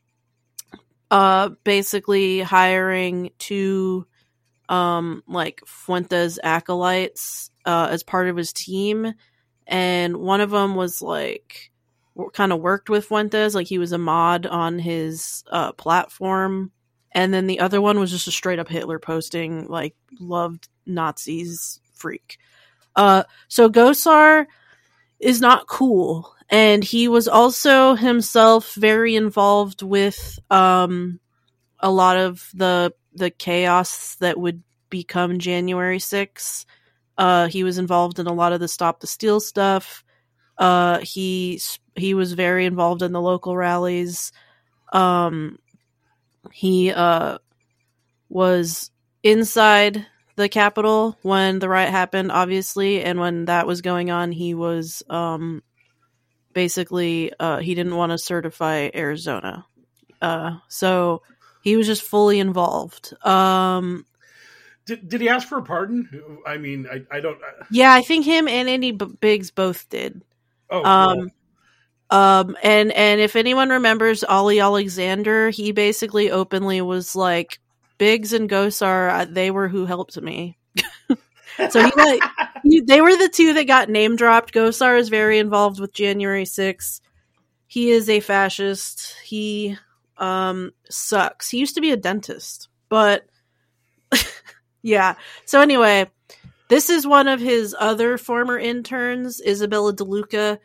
basically hiring two like Fuentes acolytes as part of his team. And one of them was like kind of worked with Fuentes, like he was a mod on his platform. And then the other one was just a straight up Hitler posting, like loved Nazis freak. So Gosar is not cool. And he was also himself very involved with a lot of the chaos that would become January 6th. He was involved in a lot of the Stop the Steal stuff. He was very involved in the local rallies. He was inside the Capitol when the riot happened, obviously, and when that was going on, he was basically he didn't want to certify Arizona, so he was just fully involved. Did he ask for a pardon? I mean, I don't. Yeah, I think him and Andy Biggs both did. Oh, cool. And if anyone remembers Ollie Alexander, he basically openly was like, Biggs and Gosar, they were who helped me. So they were the two that got name dropped. Gosar is very involved with January 6th. He is a fascist. He sucks. He used to be a dentist, but yeah. So anyway, this is one of his other former interns, Isabella DeLuca.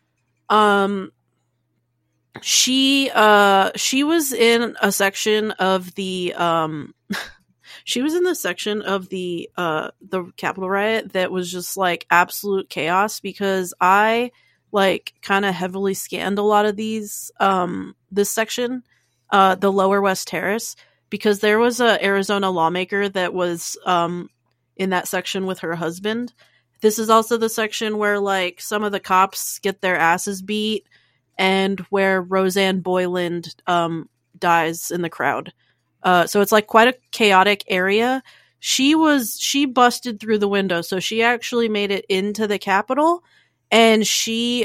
She was in a section of the she was in the section of the Capitol riot that was just like absolute chaos, because I like kind of heavily scanned a lot of these this section, the Lower West Terrace, because there was a Arizona lawmaker that was in that section with her husband. This is also the section where like some of the cops get their asses beat, and where Roseanne Boyland dies in the crowd. So it's like quite a chaotic area. She busted through the window, so she actually made it into the Capitol, and she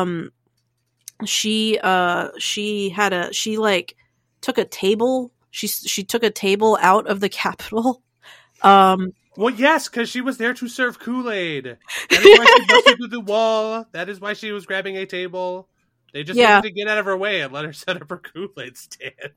took a table. She took a table out of the Capitol. Well, yes, because she was there to serve Kool-Aid. That is why she busted through the wall. That is why she was grabbing a table. They just wanted to get out of her way and let her set up her Kool-Aid stand.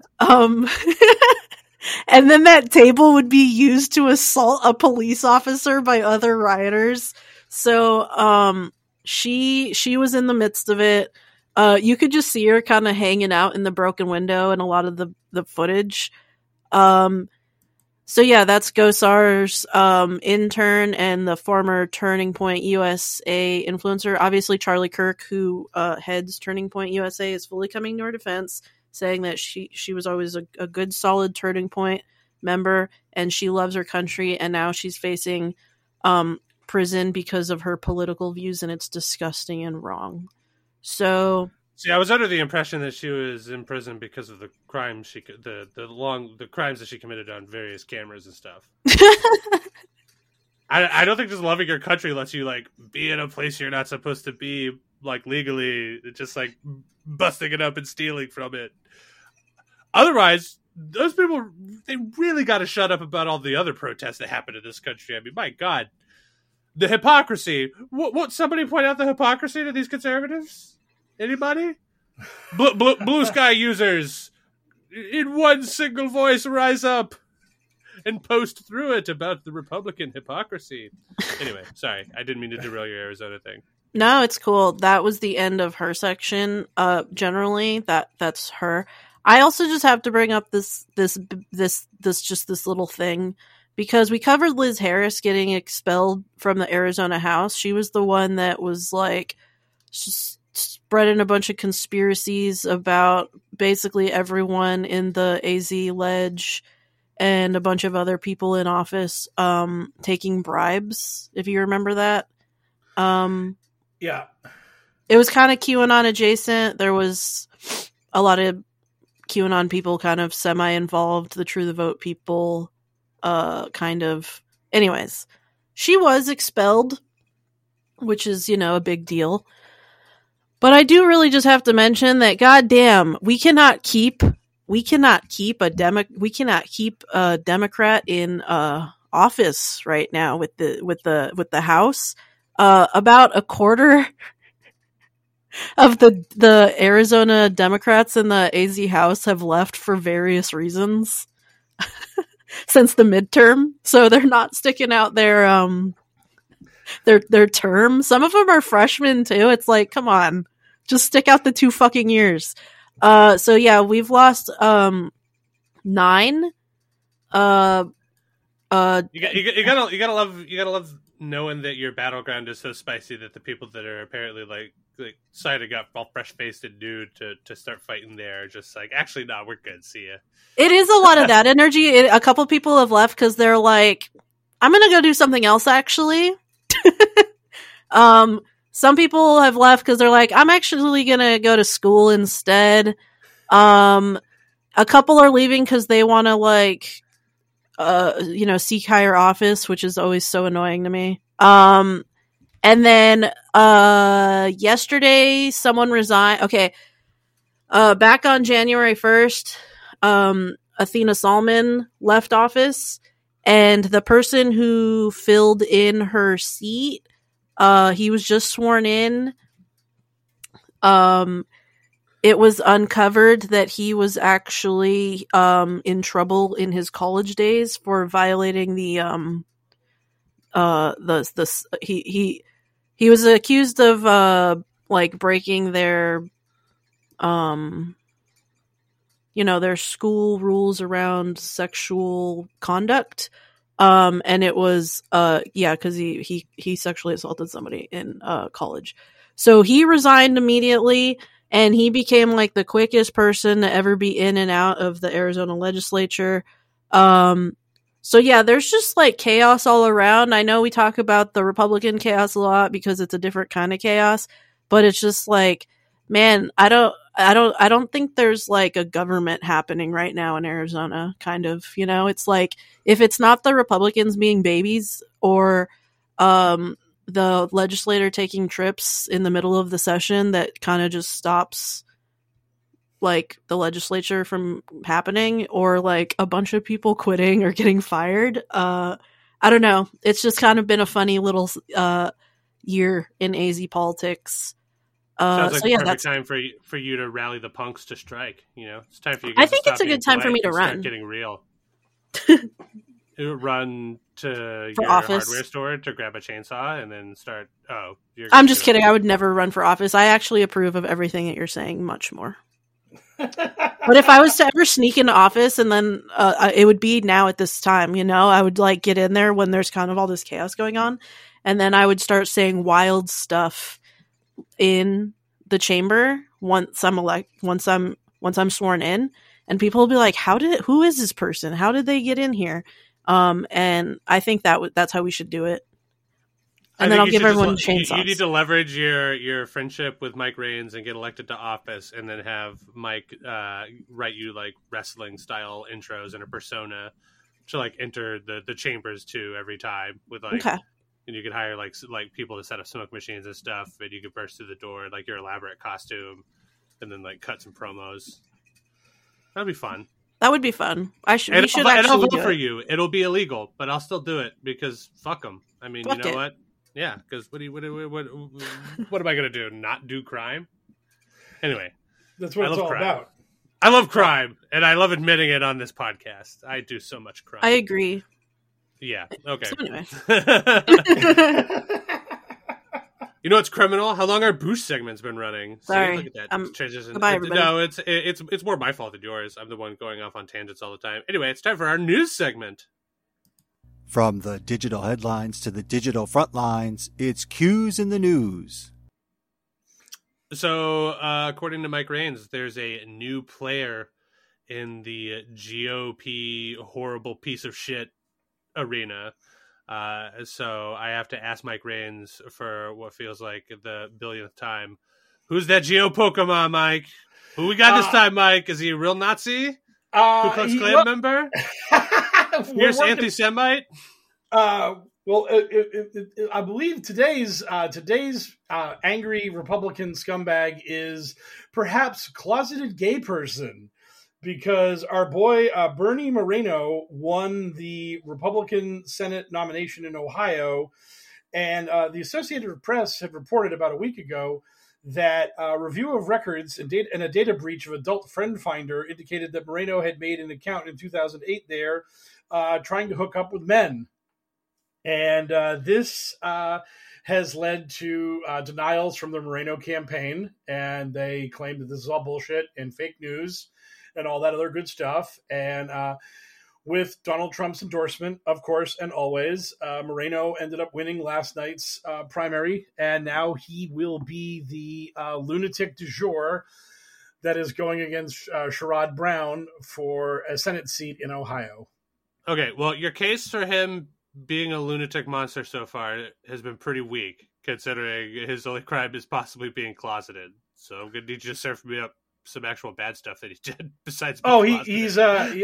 And then that table would be used to assault a police officer by other rioters. So she was in the midst of it. You could just see her kind of hanging out in the broken window in a lot of the footage. So yeah, that's Gosar's intern and the former Turning Point USA influencer. Obviously, Charlie Kirk, who heads Turning Point USA, is fully coming to her defense, saying that she was always a good, solid Turning Point member, and she loves her country, and now she's facing prison because of her political views, and it's disgusting and wrong. So... See, I was under the impression that she was in prison because of the crimes the crimes that she committed on various cameras and stuff. I don't think just loving your country lets you like be in a place you're not supposed to be, like legally, just like busting it up and stealing from it. Otherwise, those people, they really got to shut up about all the other protests that happen in this country. I mean, my God, the hypocrisy. What somebody point out the hypocrisy to these conservatives? Anybody? Blue Sky users, in one single voice, rise up. and post through it about the Republican hypocrisy. Anyway, sorry, I didn't mean to derail your Arizona thing. No, it's cool. That was the end of her section. Generally, that's her. I also just have to bring up this little thing because we covered Liz Harris getting expelled from the Arizona House. She was the one that was like spreading a bunch of conspiracies about basically everyone in the AZ ledge and a bunch of other people in office taking bribes, if you remember that. Yeah. It was kind of QAnon adjacent. There was a lot of QAnon people kind of semi-involved, the True the Vote people kind of. Anyways, she was expelled, which is, a big deal. But I do really just have to mention that, goddamn, we cannot keep a Democrat in office right now with the House. About a quarter of the Arizona Democrats in the AZ House have left for various reasons since the midterm, so they're not sticking out their term. Some of them are freshmen too. It's like, come on, just stick out the 2 fucking years. So yeah, we've lost 9. You gotta love knowing that your battleground is so spicy that the people that are apparently like signing up all fresh faced and new to start fighting there are just like, actually, no, we're good. See ya. It is a lot of that energy. A couple people have left because they're like, I'm gonna go do something else. Actually, some people have left because they're like, I'm actually gonna go to school instead. A couple are leaving because they want to seek higher office, which is always so annoying to me. And then yesterday someone resigned. Okay. Back on January 1st, Athena Salmon left office, and the person who filled in her seat, he was just sworn in. It was uncovered that he was actually in trouble in his college days for violating the he was accused of breaking their their school rules around sexual conduct. And it was because he sexually assaulted somebody in college. So he resigned immediately. And he became like the quickest person to ever be in and out of the Arizona legislature. So yeah, there's just like chaos all around. I know we talk about the Republican chaos a lot because it's a different kind of chaos, but it's just like, man, I don't think there's like a government happening right now in Arizona, kind of, it's like, if it's not the Republicans being babies or, the legislator taking trips in the middle of the session that kind of just stops like the legislature from happening, or like a bunch of people quitting or getting fired. I don't know. It's just kind of been a funny little year in AZ politics. Sounds like so the yeah, perfect that's time for you to rally the punks to strike. It's time for you. I think it's a good time for me to run. Start getting real. Run to for your office. Hardware store to grab a chainsaw and then start. I'm just kidding. I would never run for office. I actually approve of everything that you're saying much more. But if I was to ever sneak into office, and then it would be now at this time, I would like get in there when there's kind of all this chaos going on, and then I would start saying wild stuff in the chamber once I'm sworn in, and people will be like, who is this person? How did they get in here? And I think that's how we should do it. And then I'll give everyone chainsaws. You need to leverage your friendship with Mike Raines and get elected to office, and then have Mike write you like wrestling style intros and a persona to like enter the chambers too every time with like. Okay. And you could hire like people to set up smoke machines and stuff, and you could burst through the door like your elaborate costume, and then like cut some promos. That'd be fun. That would be fun. We should actually I'll vote do it. for you. It'll be illegal, but I'll still do it because fuck them. I mean, Fuck you know it. what? Yeah, because what am I gonna do? Not do crime? Anyway, that's what it's all crime. about. I love crime, and I love admitting it on this podcast. I do so much crime. I agree. Yeah. Okay. So anyway. You know what's criminal? How long our boost segment's been running? Sorry. Look at that transition. Goodbye, everybody. No, it's more my fault than yours. I'm the one going off on tangents all the time. Anyway, it's time for our news segment. From the digital headlines to the digital front lines, it's Q's in the news. So, according to Mike Raines, there's a new player in the GOP horrible piece of shit arena. So I have to ask Mike Raines for what feels like the billionth time. Who's that Geo Pokemon, Mike? Who we got this time, Mike? Is he a real Nazi? Ku Klux Klan member? Fierce anti-Semite? Well, I believe today's angry Republican scumbag is perhaps closeted gay person, because our boy Bernie Moreno won the Republican Senate nomination in Ohio, and the Associated Press had reported about a week ago that a review of records and a data breach of Adult Friend Finder indicated that Moreno had made an account in 2008 there trying to hook up with men. And this has led to denials from the Moreno campaign, and they claim that this is all bullshit and fake news and all that other good stuff. And with Donald Trump's endorsement, of course, and always, Moreno ended up winning last night's primary, and now he will be the lunatic du jour that is going against Sherrod Brown for a Senate seat in Ohio. Okay, well, your case for him being a lunatic monster so far has been pretty weak, considering his only crime is possibly being closeted. So I'm going to need you to serve me up some actual bad stuff that he did besides being he's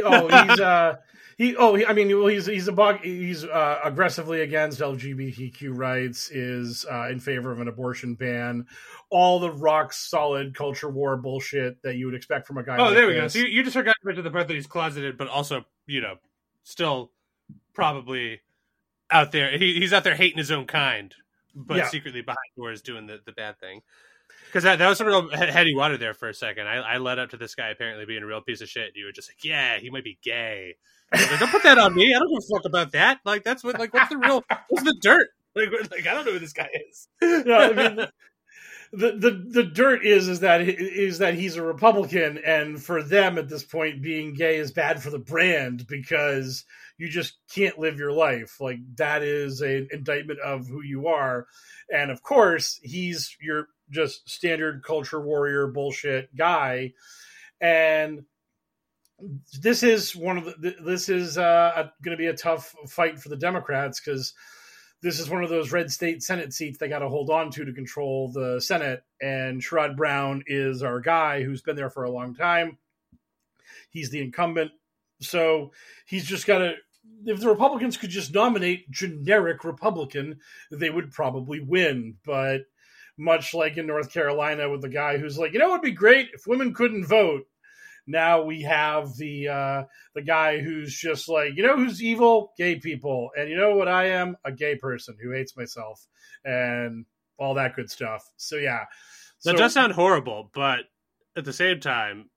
aggressively against LGBTQ rights, is in favor of an abortion ban, all the rock solid culture war bullshit that you would expect from a guy like there we this. go. So you just forgot to mention the part that he's closeted, but also, still probably out there. He's out there hating his own kind, but secretly behind doors doing the bad thing. Because that was some real heady water there for a second. I led up to this guy apparently being a real piece of shit. And you were just like, yeah, he might be gay. Like, don't put that on me. I don't give a fuck about that. Like, what's the dirt? Like I don't know who this guy is. I mean, the dirt is that he's a Republican, and for them at this point, being gay is bad for the brand because you just can't live your life. Like, that is an indictment of who you are. And of course, he's your just standard culture warrior bullshit guy. And this is going to be a tough fight for the Democrats, because this is one of those red state Senate seats they got to hold on to control the Senate. And Sherrod Brown is our guy who's been there for a long time. He's the incumbent. So he's just got to, if the Republicans could just nominate generic Republican, they would probably win. But much like in North Carolina with the guy who's like, it would be great if women couldn't vote. Now we have the guy who's just like, who's evil? Gay people. And you know what I am? A gay person who hates myself and all that good stuff. So yeah. That does sound horrible, but at the same time,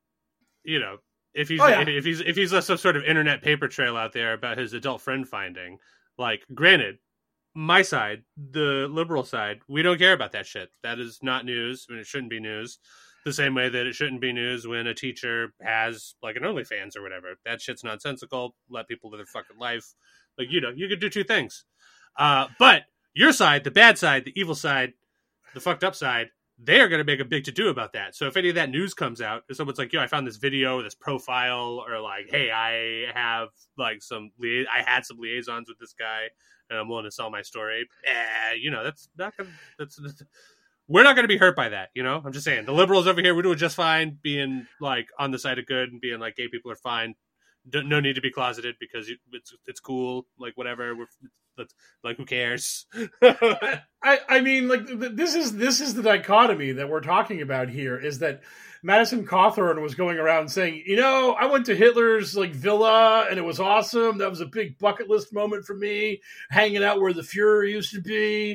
if he's left some sort of internet paper trail out there about his adult friend finding, like, granted, my side, the liberal side, we don't care about that shit. That is not news, and it shouldn't be news. The same way that it shouldn't be news when a teacher has, like, an OnlyFans or whatever. That shit's nonsensical. Let people live their fucking life. Like, you could do two things. But your side, the bad side, the evil side, the fucked up side, they are going to make a big to-do about that. So if any of that news comes out, if someone's like, I found this video, this profile, or like, hey, I have like I had some liaisons with this guy and I'm willing to sell my story. That's not going to, we're not going to be hurt by that. I'm just saying, the liberals over here, we're doing just fine being like on the side of good and being like, gay people are fine. No need to be closeted because it's cool. Like, whatever. Like, who cares? I mean, like, this is the dichotomy that we're talking about here, is that Madison Cawthorn was going around saying, I went to Hitler's like villa and it was awesome. That was a big bucket list moment for me, hanging out where the Fuhrer used to be.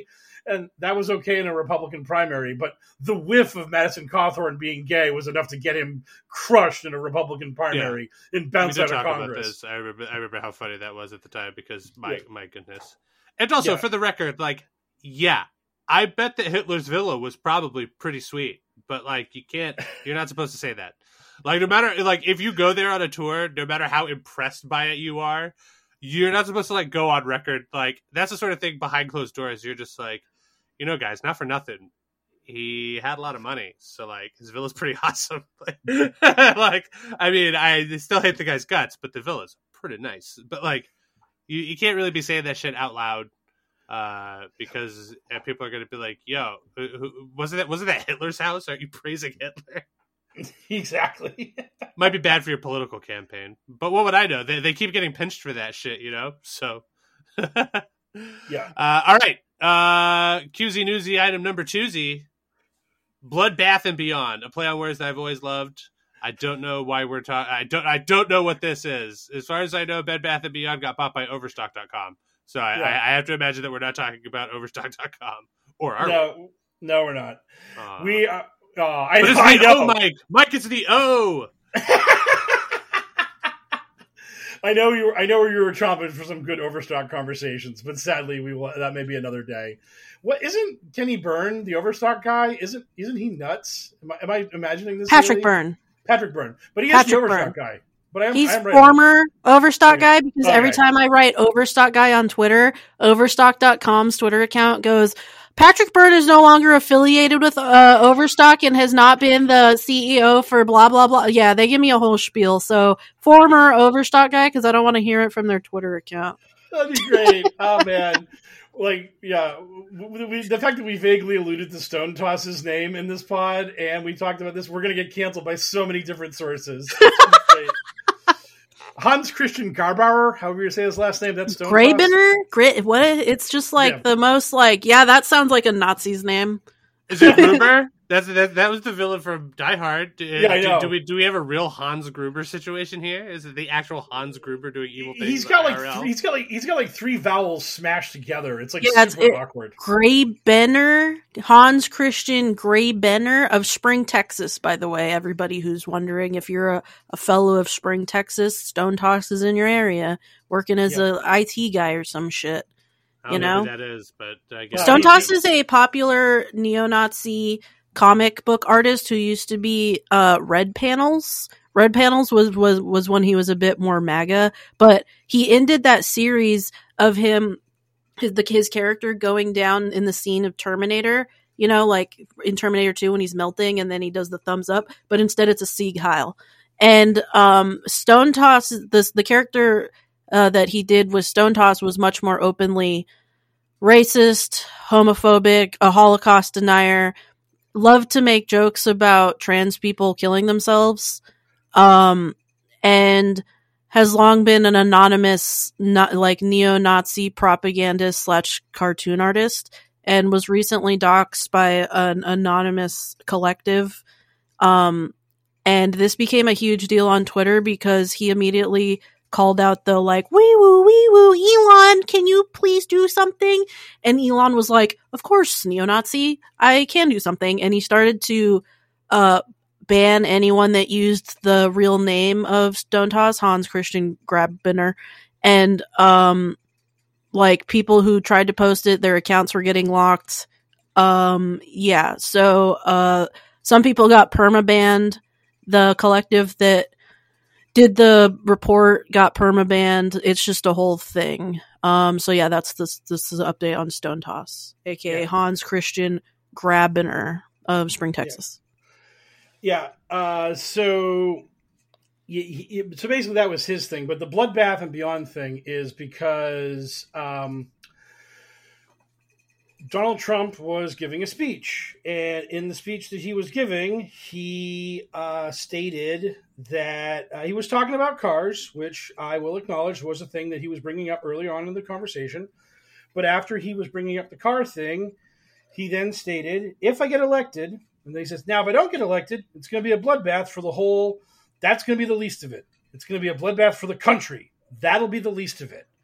And that was okay in a Republican primary, but the whiff of Madison Cawthorn being gay was enough to get him crushed in a Republican primary and bounce out of Congress. I remember how funny that was at the time because my goodness. And also, for the record, like, I bet that Hitler's villa was probably pretty sweet, but like, you're not supposed to say that. Like, no matter, like, if you go there on a tour, no matter how impressed by it you are, you're not supposed to, like, go on record. Like, that's the sort of thing behind closed doors. You're just like, guys, not for nothing. He had a lot of money, so, like, his villa's pretty awesome. Like, I mean, I still hate the guy's guts, but the villa's pretty nice. But, like, you can't really be saying that shit out loud because people are going to be like, yo, wasn't that Hitler's house? Are you praising Hitler? Exactly. Might be bad for your political campaign, but what would I know? They keep getting pinched for that shit, so yeah. All right, QZ Newsy item number 2Z, Bloodbath and Beyond, a play on words that I've always loved. I don't know why we're talking. I don't know what this is. As far as I know, Bed Bath and Beyond got bought by Overstock.com, so I have to imagine that we're not talking about Overstock.com, or are we? No, we're not. We are. I know. Mike, it's the O. I know you were chomping for some good Overstock conversations, but sadly, that may be another day. What isn't Kenny Byrne the Overstock guy? Isn't he nuts? Am I imagining this? Patrick Byrne, but he is the Overstock guy. But he's I'm former Overstock guy because every time I write Overstock guy on Twitter, Overstock.com's Twitter account goes, Patrick Byrne is no longer affiliated with Overstock and has not been the CEO for blah, blah, blah. Yeah, they give me a whole spiel. So, former Overstock guy, because I don't want to hear it from their Twitter account. That'd be great. Oh, man. Like, yeah, the fact that we vaguely alluded to Stone Toss's name in this pod, and we talked about this, we're going to get canceled by so many different sources. Hans Christian Garbauer, however you say his last name, that's Stone Graybinner? What? It's just like the most like, that sounds like a Nazi's name. Is it Gruber? That was the villain from Die Hard. I know. Do we have a real Hans Gruber situation here? Is it the actual Hans Gruber doing evil things? He's got like 3 vowels smashed together. It's like super awkward. Graybenner, Hans Christian Graybenner of Spring, Texas. By the way, everybody who's wondering if you're a fellow of Spring, Texas, Stone Toss is in your area, working as a IT guy or some shit. I don't know who that is, but I guess Stone Toss is a popular neo-Nazi comic book artist who used to be Red Panels. Red Panels was when he was a bit more MAGA, but he ended that series of his character going down in the scene of Terminator, like in Terminator 2 when he's melting and then he does the thumbs up, but instead it's a Sieg Heil. And Stone Toss, the character that he did with Stone Toss was much more openly racist, homophobic, a Holocaust denier, loved to make jokes about trans people killing themselves, and has long been an anonymous, neo-Nazi propagandist / cartoon artist, and was recently doxxed by an anonymous collective. And this became a huge deal on Twitter because he immediately called out the wee woo, Elon, can you please do something? And Elon was like, of course, neo-Nazi, I can do something. And he started to ban anyone that used the real name of Stone Toss, Hans Christian Grabiner. And people who tried to post it, their accounts were getting locked. So some people got permabanned. The collective that did the report got permabanned. It's just a whole thing. That's this is an update on Stone Toss, aka Hans Christian Grabiner of Spring, Texas. So basically that was his thing. But the Bloodbath and Beyond thing is because Donald Trump was giving a speech, and in the speech that he was giving, he stated that he was talking about cars, which I will acknowledge was a thing that he was bringing up early on in the conversation. But after he was bringing up the car thing, he then stated, if I get elected, and then he says, now if I don't get elected, it's going to be a bloodbath for the whole, that's going to be the least of it. It's going to be a bloodbath for the country. That'll be the least of it.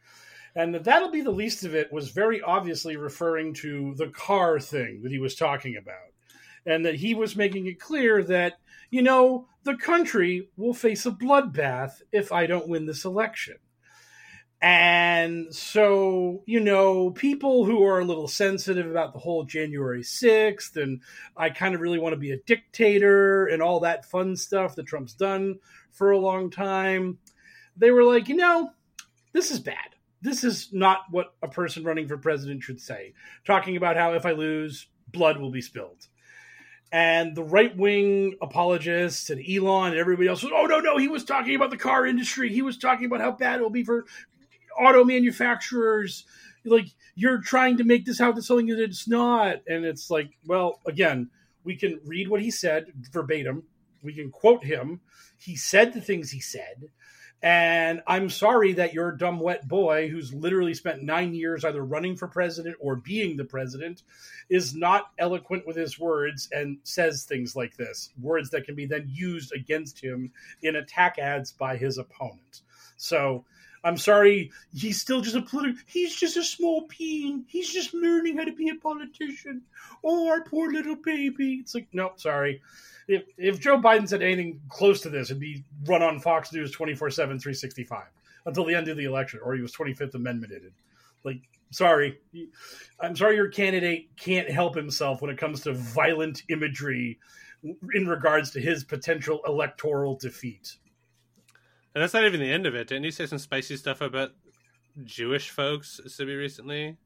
And that'll be the least of it was very obviously referring to the car thing that he was talking about. And that he was making it clear that, the country will face a bloodbath if I don't win this election. And so, people who are a little sensitive about the whole January 6th, and I kind of really want to be a dictator and all that fun stuff that Trump's done for a long time, they were like, this is bad. This is not what a person running for president should say. Talking about how if I lose, blood will be spilled. And the right-wing apologists and Elon and everybody else was, oh, no, he was talking about the car industry. He was talking about how bad it will be for auto manufacturers. Like, you're trying to make this out to something that it's not. And it's like, well, again, we can read what he said verbatim. We can quote him. He said the things he said. And I'm sorry that your dumb wet boy, who's literally spent 9 years either running for president or being the president, is not eloquent with his words and says things like this. Words that can be then used against him in attack ads by his opponent. So I'm sorry, he's still just he's just a small peen. He's just learning how to be a politician. Oh, our poor little baby. It's like, no, sorry. If Joe Biden said anything close to this, it'd be run on Fox News 24/7, 365 until the end of the election, or he was 25th Amendmented. Like, sorry. I'm sorry your candidate can't help himself when it comes to violent imagery in regards to his potential electoral defeat. And that's not even the end of it. Didn't he say some spicy stuff about Jewish folks semi-recently?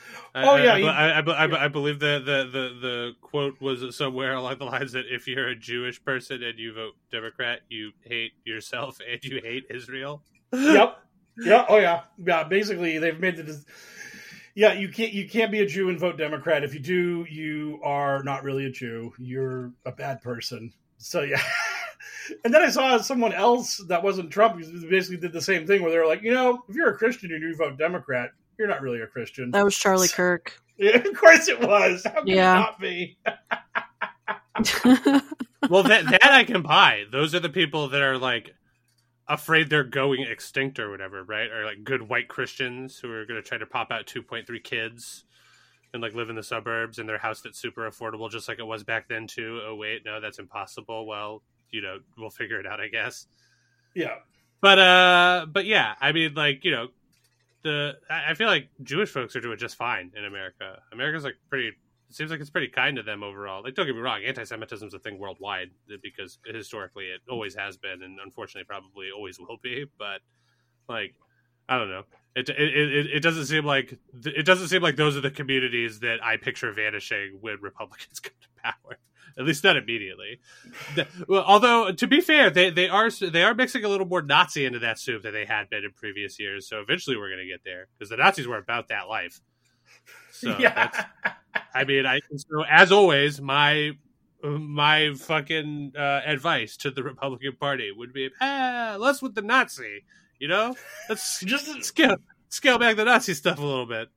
I believe the quote was somewhere along the lines that if you're a Jewish person and you vote Democrat, you hate yourself and you hate Israel. Yep. Yeah. Oh yeah. Yeah. Basically, they've made you can't be a Jew and vote Democrat. If you do, you are not really a Jew. You're a bad person. So yeah. And then I saw someone else that wasn't Trump who basically did the same thing where they were like, if you're a Christian and you vote Democrat, you're not really a Christian. That was Charlie Kirk. Yeah, of course it was. How could it not be? Well, that I can buy. Those are the people that are like afraid they're going extinct or whatever, right? Or like good white Christians who are going to try to pop out 2.3 kids and like live in the suburbs in their house that's super affordable, just like it was back then too. Oh wait, no, that's impossible. Well, we'll figure it out, I guess. Yeah. But yeah, I mean, like, I feel like Jewish folks are doing just fine in America. America's like it seems like it's pretty kind to them overall. Like, don't get me wrong, anti-Semitism is a thing worldwide because historically it always has been, and unfortunately probably always will be. But like, I don't know. It doesn't seem like those are the communities that I picture vanishing when Republicans come to power. At least not immediately. Although, to be fair, they are mixing a little more Nazi into that soup than they had been in previous years. So eventually we're going to get there because the Nazis were about that life. So yeah. So as always, my fucking advice to the Republican Party would be, less with the Nazi. Let's just scale back the Nazi stuff a little bit.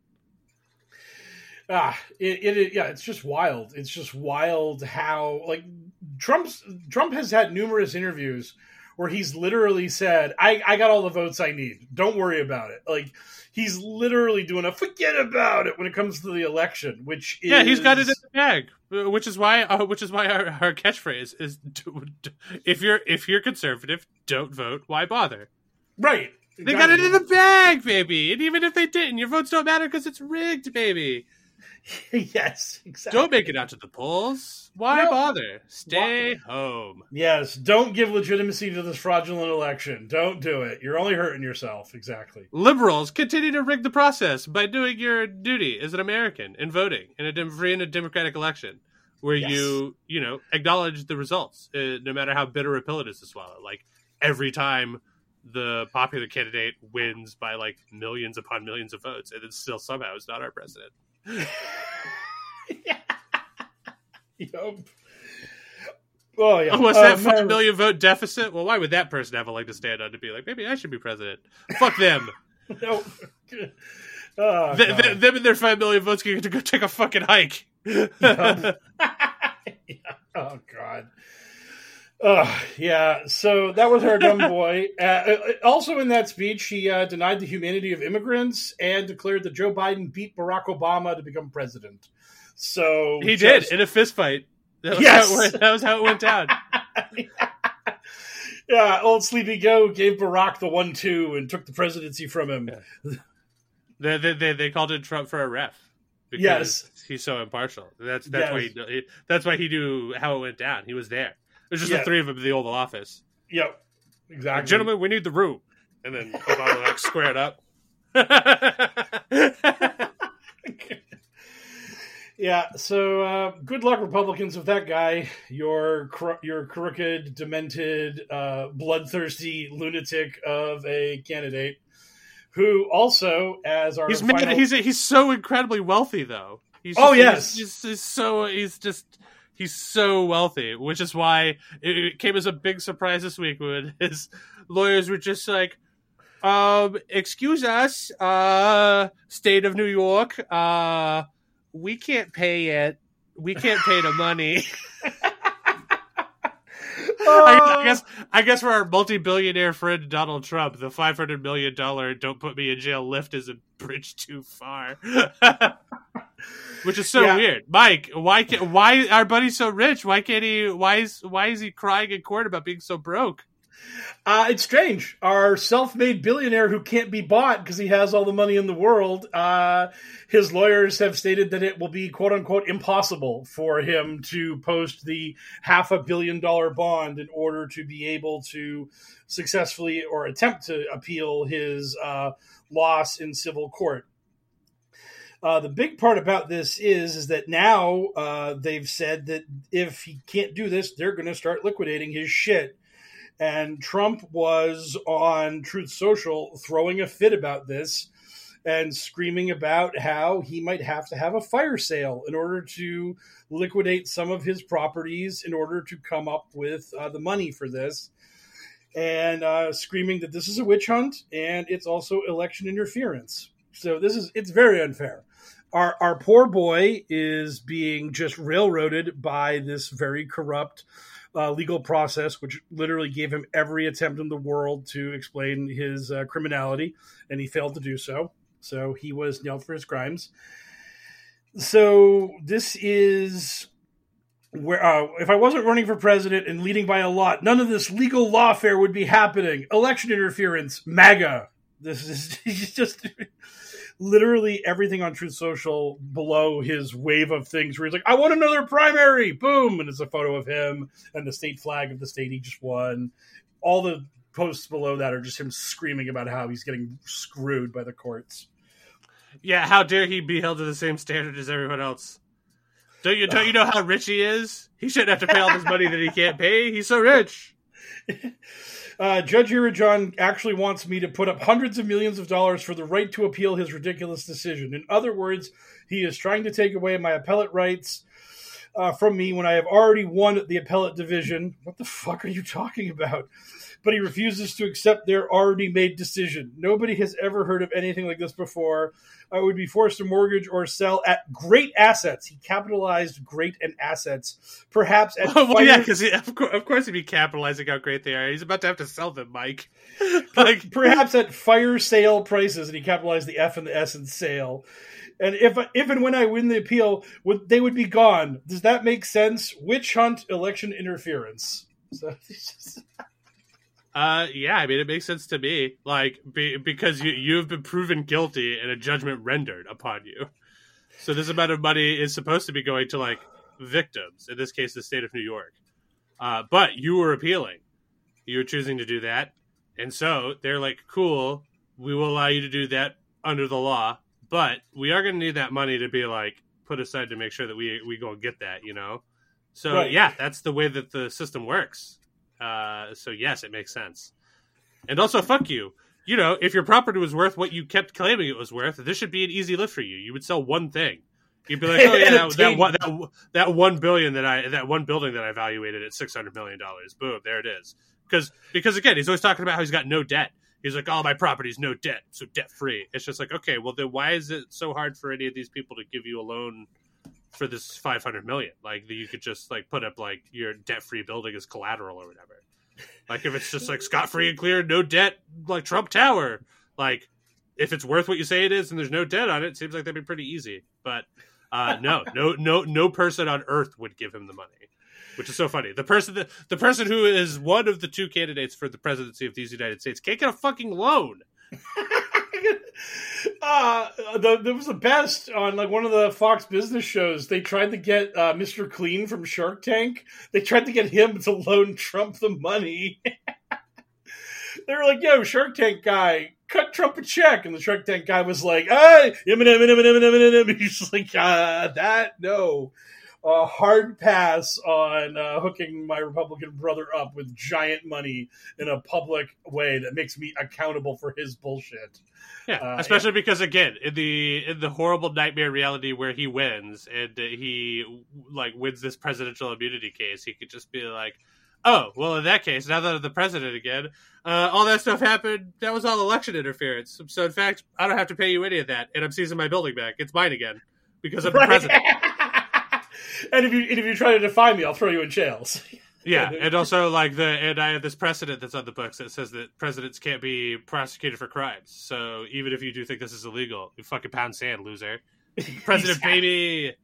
It's just wild. It's just wild how like Trump has had numerous interviews where he's literally said, I got all the votes I need. Don't worry about it. Like he's literally doing a forget about it when it comes to the election, which is... Yeah, he's got it in the bag, which is why our catchphrase is if you're conservative, don't vote. Why bother? Right. They got it in the bag, baby. And even if they didn't, your votes don't matter because it's rigged, baby. Yes, exactly. Don't make it out to the polls. Why bother? Stay home. Yes, don't give legitimacy to this fraudulent election. Don't do it. You're only hurting yourself. Exactly. Liberals continue to rig the process by doing your duty as an American and voting in a democratic election where you acknowledge the results, no matter how bitter a pill it is to swallow. Like every time the popular candidate wins by like millions upon millions of votes, and it still somehow is not our president. Yeah. Yep. Oh yeah. Oh, what's that 5 million vote deficit? Well, why would that person have a leg to stand on to be like, maybe I should be president? Fuck them. No. Them and their 5 million votes get to go take a fucking hike. Yeah. Oh God. Yeah, so that was our dumb boy. Also in that speech, he denied the humanity of immigrants and declared that Joe Biden beat Barack Obama to become president. So he did in a fist fight. That was how it went down. Yeah, old Sleepy Joe gave Barack the 1-2 and took the presidency from him. Yeah. They called in Trump for a ref. Because he's so impartial. That's why he knew how it went down. He was there. There's just the three of them in the Oval Office. Yep, exactly. Like, gentlemen, we need the room. And then Obama squared up. Yeah, so good luck, Republicans, with that guy. Your crooked, demented, bloodthirsty lunatic of a candidate who also, as our he's so incredibly wealthy, though. He's so wealthy, which is why it came as a big surprise this week when his lawyers were just like, excuse us, state of New York, we can't pay it. We can't pay the money. I guess for our multi-billionaire friend Donald Trump, the $500 million "Don't put me in jail" lift is a bridge too far. Which is so weird, Mike. Why our buddy's so rich? Why can't he? Why is he crying in court about being so broke? It's strange. Our self-made billionaire who can't be bought because he has all the money in the world. His lawyers have stated that it will be "quote unquote" impossible for him to post the $500 million bond in order to be able to successfully or attempt to appeal his loss in civil court. The big part about this is that now they've said that if he can't do this, they're going to start liquidating his shit. And Trump was on Truth Social throwing a fit about this and screaming about how he might have to have a fire sale in order to liquidate some of his properties in order to come up with the money for this. And screaming that this is a witch hunt and it's also election interference. So it's very unfair. Our poor boy is being just railroaded by this very corrupt legal process, which literally gave him every attempt in the world to explain his criminality, and he failed to do so. So he was nailed for his crimes. So this is where, if I wasn't running for president and leading by a lot, none of this legal lawfare would be happening. Election interference, MAGA. This is just literally everything on Truth Social below his wave of things where he's like, I want another primary, boom, and it's a photo of him and the state flag of the state he just won. All the posts below that are just him screaming about how he's getting screwed by the courts. Yeah, how dare he be held to the same standard as everyone else? Don't you know how rich he is? He shouldn't have to pay all this money that he can't pay. He's so rich. Judge Irijon actually wants me to put up hundreds of millions of dollars for the right to appeal his ridiculous decision. In other words, he is trying to take away my appellate rights from me when I have already won the appellate division. What the fuck are you talking about? But he refuses to accept their already made decision. Nobody has ever heard of anything like this before. I would be forced to mortgage or sell at great assets. He capitalized great and assets. Perhaps at because of course he'd be capitalizing how great they are. He's about to have to sell them, Mike. Perhaps at fire sale prices, and he capitalized the F and the S in sale. And if and when I win the appeal, they would be gone. Does that make sense? Witch hunt, election interference. So yeah, I mean, it makes sense to me, because you've been proven guilty and a judgment rendered upon you. So this amount of money is supposed to be going to, victims, in this case, the state of New York. But you were appealing. You were choosing to do that. And so they're like, cool, we will allow you to do that under the law, but we are going to need that money to be, put aside to make sure that we go and get that, So, right. Yeah, that's the way that the system works. So yes, it makes sense. And also, fuck you. If your property was worth what you kept claiming it was worth, this should be an easy lift for you. You would sell one thing. You'd be like, oh yeah, that $1 billion that one building that I evaluated at $600 million. Boom, there it is. Because again, he's always talking about how he's got no debt. He's like, oh, my property's no debt, so debt free. It's just like, okay, well then why is it so hard for any of these people to give you a loan for this $500 million. Like you could just like put up like your debt-free building as collateral or whatever. Like if it's just like scot-free and clear, no debt, like Trump Tower. Like if it's worth what you say it is and there's no debt on it, it seems like that'd be pretty easy. But no person on earth would give him the money, which is so funny. The person who is one of the two candidates for the presidency of these United States can't get a fucking loan. There was the best on like one of the Fox Business shows. They tried to get Mr. Clean from Shark Tank. They tried to get him to loan Trump the money. They were like, "Yo, Shark Tank guy, cut Trump a check," and the Shark Tank guy was like, "Hey, he's like, no." Hard pass on hooking my Republican brother up with giant money in a public way that makes me accountable for his bullshit. Yeah, especially because again, in the horrible nightmare reality where he wins and he like wins this presidential immunity case, he could just be like, "Oh, well, in that case, now that I'm the president again, all that stuff happened. That was all election interference. So in fact, I don't have to pay you any of that, and I'm seizing my building back. It's mine again because I'm the president." And if you try to defy me, I'll throw you in jails. Yeah, and also like I have this precedent that's on the books that says that presidents can't be prosecuted for crimes. So even if you do think this is illegal, you fucking pound sand, loser. President baby.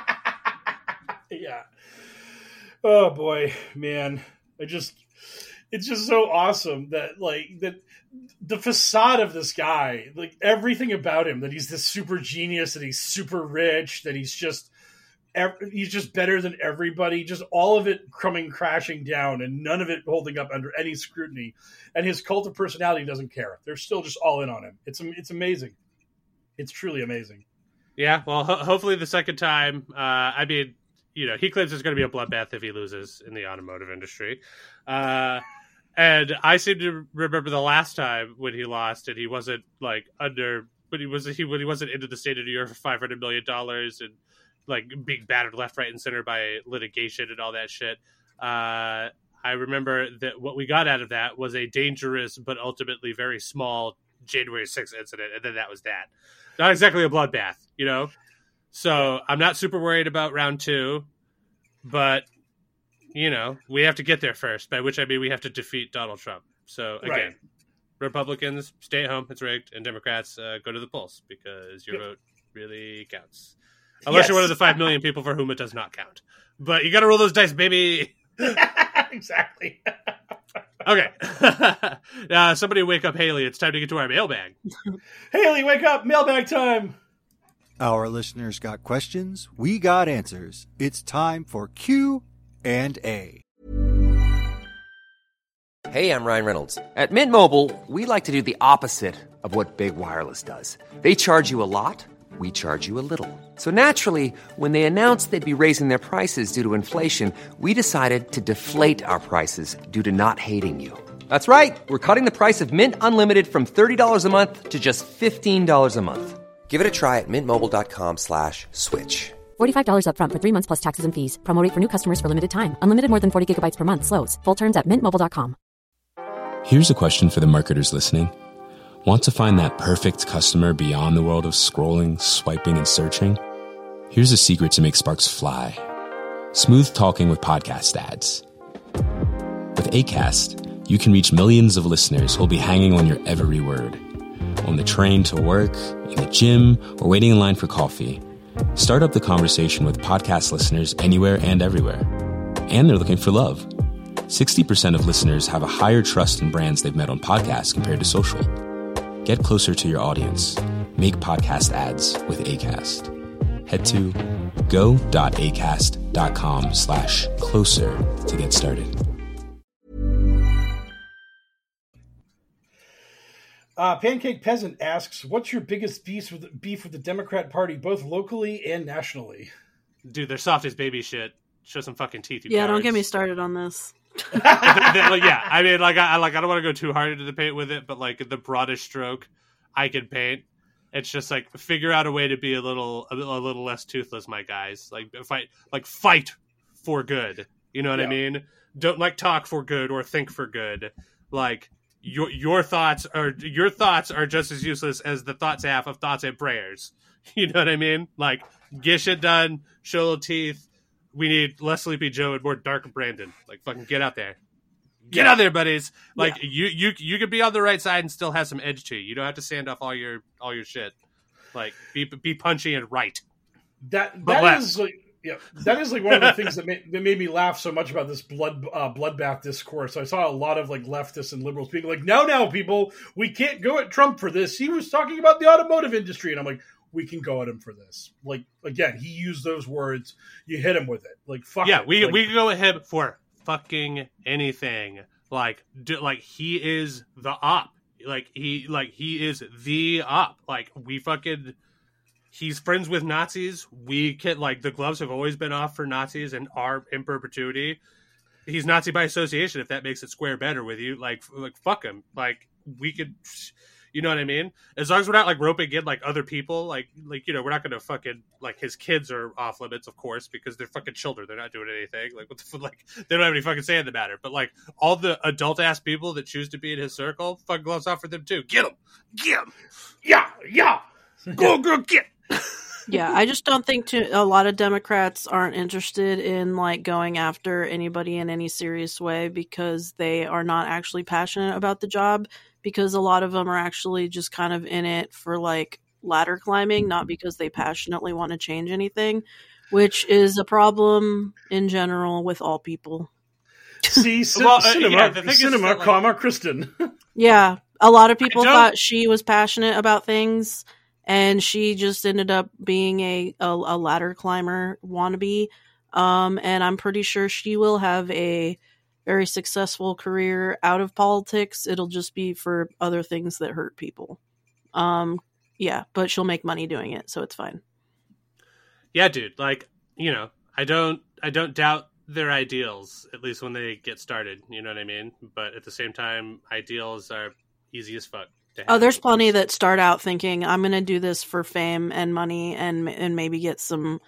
Yeah. Oh boy, man. It's just so awesome that the facade of this guy, like everything about him, that he's this super genius, that he's super rich, that he's just better than everybody, just all of it coming crashing down and none of it holding up under any scrutiny. And his cult of personality doesn't care. They're still just all in on him. It's amazing. It's truly amazing. Yeah, well, hopefully the second time, I mean, you know, he claims there's going to be a bloodbath if he loses in the automotive industry. And I seem to remember the last time when he lost and he wasn't like when he wasn't into the state of New York for $500 million and like being battered left, right, and center by litigation and all that shit. I remember that what we got out of that was a dangerous but ultimately very small January 6th incident, and then that was that. Not exactly a bloodbath, you know? So I'm not super worried about round two, but, you know, we have to get there first, by which I mean we have to defeat Donald Trump. So, again, right. Republicans, stay at home, it's rigged, and Democrats, go to the polls, because your vote really counts. Unless you're one of the 5 million people for whom it does not count. But you got to roll those dice, baby. Exactly. Okay. Somebody wake up Haley. It's time to get to our mailbag. Haley, wake up. Mailbag time. Our listeners got questions. We got answers. It's time for Q&A. Hey, I'm Ryan Reynolds. At Mint Mobile, we like to do the opposite of what Big Wireless does. They charge you a lot. We charge you a little. So naturally, when they announced they'd be raising their prices due to inflation, we decided to deflate our prices due to not hating you. That's right. We're cutting the price of Mint Unlimited from $30 a month to just $15 a month. Give it a try at mintmobile.com/switch. $45 up front for 3 months plus taxes and fees. Promo rate for new customers for limited time. Unlimited more than 40 gigabytes per month. Slows full terms at mintmobile.com. Here's a question for the marketers listening. Want to find that perfect customer beyond the world of scrolling, swiping, and searching? Here's a secret to make sparks fly. Smooth talking with podcast ads. With Acast, you can reach millions of listeners who'll be hanging on your every word. On the train to work, in the gym, or waiting in line for coffee. Start up the conversation with podcast listeners anywhere and everywhere. And they're looking for love. 60% of listeners have a higher trust in brands they've met on podcasts compared to social. Get closer to your audience. Make podcast ads with Acast. Head to go.acast.com/closer to get started. Pancake Peasant asks, what's your biggest beef with the Democrat Party, both locally and nationally? Dude, they're soft as baby shit. Show some fucking teeth, you Yeah, cowards. don't get me started on this. Yeah, I mean, I don't want to go too hard into the paint with it, but like the broadest stroke I can paint, it's just like figure out a way to be a little less toothless, my guys. Like fight for good. You know what I mean? Don't like talk for good or think for good. Like your thoughts are just as useless as the thoughts half of thoughts and prayers. You know what I mean? Like, get shit done, show little teeth. We need less Sleepy Joe and more Dark Brandon. Like, fucking get out there. Get out there, buddies. Like, you could be on the right side and still have some edge to you. You don't have to sand off all your shit. Like, be punchy and right. That is like one of the things that made me laugh so much about this bloodbath discourse. I saw a lot of like leftists and liberals being like, "No, people, we can't go at Trump for this. He was talking about the automotive industry," and I'm like, "We can go at him for this." Like, again, he used those words. You hit him with it. Like, fuck. Yeah, it. we can go at him for fucking anything. Like he is the op. He is the op. Like, he's friends with Nazis. We can, like, the gloves have always been off for Nazis and are in perpetuity. He's Nazi by association, if that makes it square better with you. Like fuck him. Like, we could, you know what I mean? As long as we're not like roping in like other people, like you know, we're not going to fucking, like, his kids are off limits, of course, because they're fucking children. They're not doing anything. Like, what the fuck? Like, they don't have any fucking say in the matter. But like, all the adult ass people that choose to be in his circle, fucking gloves off for them too. Get them. Yeah. Go get. Yeah, I just don't think a lot of Democrats aren't interested in like going after anybody in any serious way because they are not actually passionate about the job, because a lot of them are actually just kind of in it for like ladder climbing, not because they passionately want to change anything, which is a problem in general with all people. See, cinema, comma, Kristen. Yeah, a lot of people thought she was passionate about things, and she just ended up being a ladder climber wannabe. And I'm pretty sure she will have a very successful career out of politics. It'll just be for other things that hurt people. Yeah, but she'll make money doing it, so it's fine. Yeah, dude. Like, you know, I don't doubt their ideals, at least when they get started. You know what I mean? But at the same time, ideals are easy as fuck. Oh, there's plenty that start out thinking, I'm going to do this for fame and money and maybe get some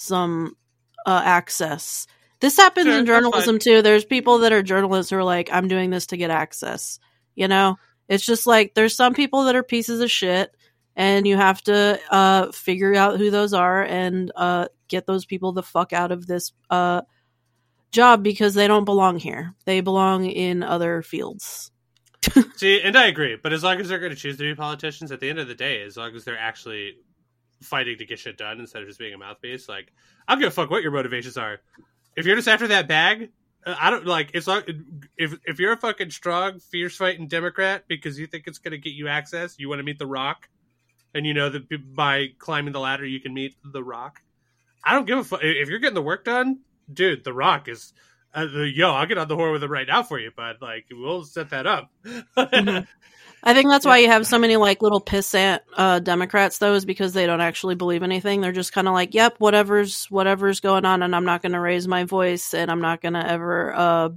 access. This happens in journalism too. There's people that are journalists who are like, I'm doing this to get access. You know, it's just like, there's some people that are pieces of shit, and you have to figure out who those are and get those people the fuck out of this job, because they don't belong here. They belong in other fields. See, and I agree, but as long as they're going to choose to be politicians, at the end of the day, as long as they're actually fighting to get shit done instead of just being a mouthpiece, like, I don't give a fuck what your motivations are. If you're just after that bag, I don't, like, it's like, if you're a fucking strong, fierce fighting Democrat because you think it's going to get you access, you want to meet The Rock, and you know that by climbing the ladder you can meet The Rock, I don't give a fuck. If you're getting the work done, dude, The Rock is... I'll get on the horn with it right now for you, bud. Like, we'll set that up. Mm-hmm. I think that's why you have so many like little pissant Democrats, though, is because they don't actually believe anything. They're just kind of like, "Yep, whatever's going on, and I'm not going to raise my voice, and I'm not going to ever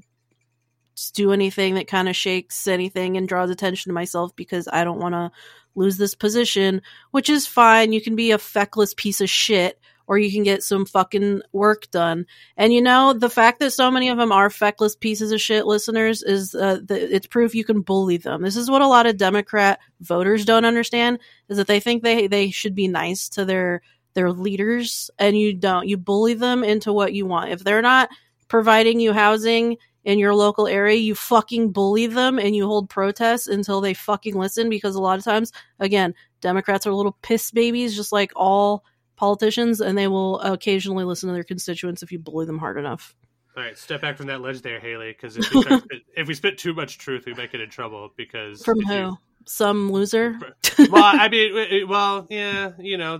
do anything that kind of shakes anything and draws attention to myself because I don't want to lose this position," which is fine. You can be a feckless piece of shit, or you can get some fucking work done. And you know, the fact that so many of them are feckless pieces of shit, listeners, is it's proof you can bully them. This is what a lot of Democrat voters don't understand, is that they think they should be nice to their leaders, and you don't. You bully them into what you want. If they're not providing you housing in your local area, you fucking bully them and you hold protests until they fucking listen, because a lot of times, again, Democrats are little piss babies, just like all politicians, and they will occasionally listen to their constituents if you bully them hard enough. All right, step back from that ledge there, Haley, because if we spit too much truth, we might get in trouble. Because from who? Some loser? Well, I mean, yeah, you know,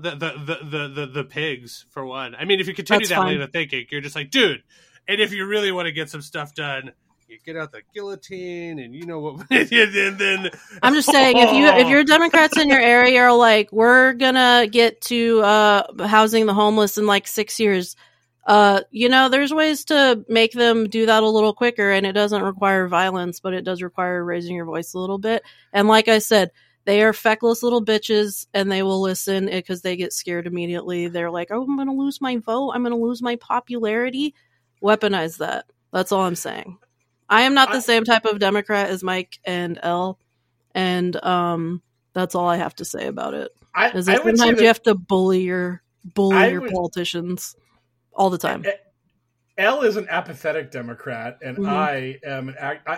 the pigs, for one. I mean, if you continue that line of thinking, you're just like, dude, and if you really want to get some stuff done, you get out the guillotine, and you know what. And then I'm just saying, if your Democrats in your area are like, we're gonna get to housing the homeless in like 6 years, you know, there's ways to make them do that a little quicker, and it doesn't require violence, but it does require raising your voice a little bit. And like I said, they are feckless little bitches, and they will listen because they get scared immediately. They're like, oh, I'm gonna lose my vote, I'm gonna lose my popularity. Weaponize that. That's all I'm saying. I am not the same type of Democrat as Mike and Elle, and that's all I have to say about it. Sometimes you have to bully your politicians all the time. Elle is an apathetic Democrat, and I am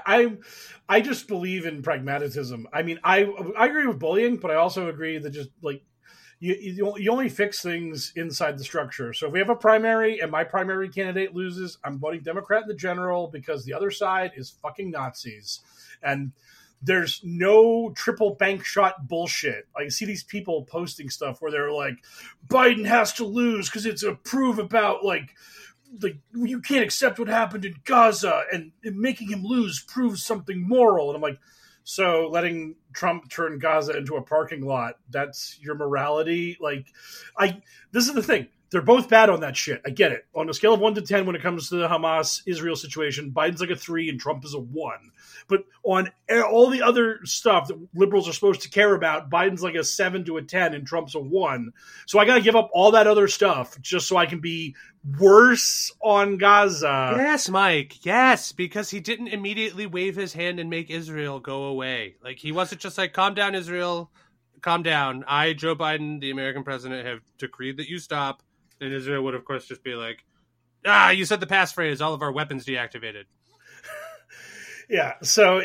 I just believe in pragmatism. I mean, I agree with bullying, but I also agree that just like you only fix things inside the structure. So if we have a primary and my primary candidate loses, I'm voting Democrat in the general because the other side is fucking Nazis. And there's no triple bank shot bullshit. I see these people posting stuff where they're like, Biden has to lose because it's a proof about like you can't accept what happened in Gaza, and making him lose proves something moral. And I'm like, so letting Trump turn Gaza into a parking lot, that's your morality? Like, this is the thing. They're both bad on that shit. I get it. On a scale of 1 to 10 when it comes to the Hamas-Israel situation, Biden's like a 3 and Trump is a 1. But on all the other stuff that liberals are supposed to care about, Biden's like a 7 to a 10 and Trump's a 1. So I got to give up all that other stuff just so I can be worse on Gaza. Yes, Mike. Yes, because he didn't immediately wave his hand and make Israel go away. Like, he wasn't just like, calm down, Israel. Calm down. I, Joe Biden, the American president, have decreed that you stop. And Israel would, of course, just be like, you said the passphrase, all of our weapons deactivated. Yeah, so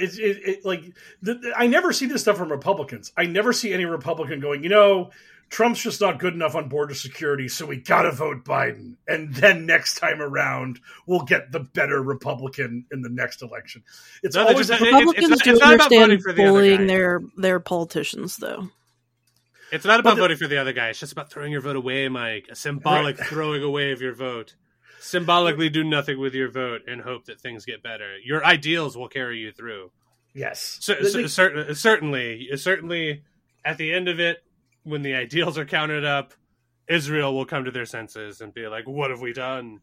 I never see this stuff from Republicans. I never see any Republican going, Trump's just not good enough on border security, so we gotta vote Biden. And then next time around, we'll get the better Republican in the next election. Republicans do understand bullying their politicians, though. It's not about voting for the other guy. It's just about throwing your vote away, Mike. A symbolic throwing away of your vote. Symbolically do nothing with your vote and hope that things get better. Your ideals will carry you through. Yes. Certainly, at the end of it, when the ideals are counted up, Israel will come to their senses and be like, what have we done?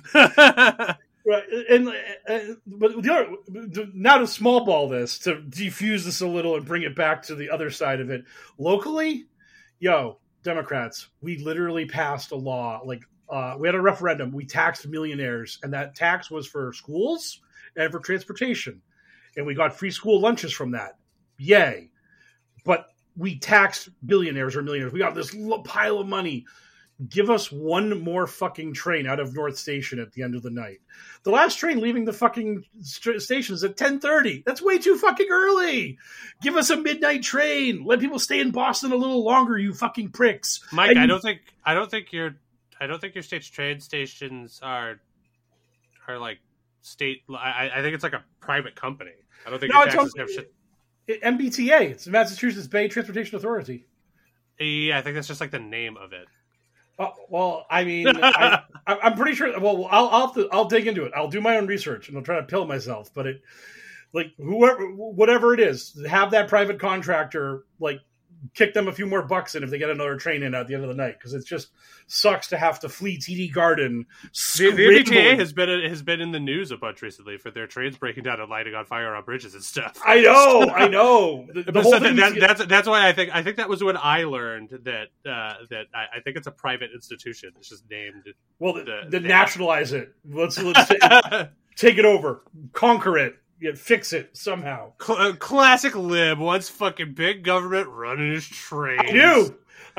Right, but now to small ball this, to defuse this a little and bring it back to the other side of it. Locally, Democrats, we literally passed a law. Like, we had a referendum. We taxed millionaires, and that tax was for schools and for transportation. And we got free school lunches from that. Yay. But we taxed billionaires or millionaires. We got this pile of money. Give us one more fucking train out of North Station at the end of the night. The last train leaving the fucking station is at 10:30. That's way too fucking early. Give us a midnight train. Let people stay in Boston a little longer, you fucking pricks. Mike, I don't think your state's train stations are like state. I think it's like a private company. I don't think your taxes have shit. MBTA. It's the Massachusetts Bay Transportation Authority. Yeah, I think that's just like the name of it. Well, I mean, I'm pretty sure. Well, I'll dig into it. I'll do my own research and I'll try to pill myself. But whatever it is, have that private contractor kick them a few more bucks in if they get another train in at the end of the night, because it just sucks to have to flee TD Garden. The MBTA has been in the news a bunch recently for their trains breaking down and lighting on fire on bridges and stuff. I know. That's why I think that was when I learned that I think it's a private institution. It's just named. Well, then nationalize it. Let's take it over, conquer it. Yeah, fix it somehow. Classic lib wants fucking big government running his trains. I do.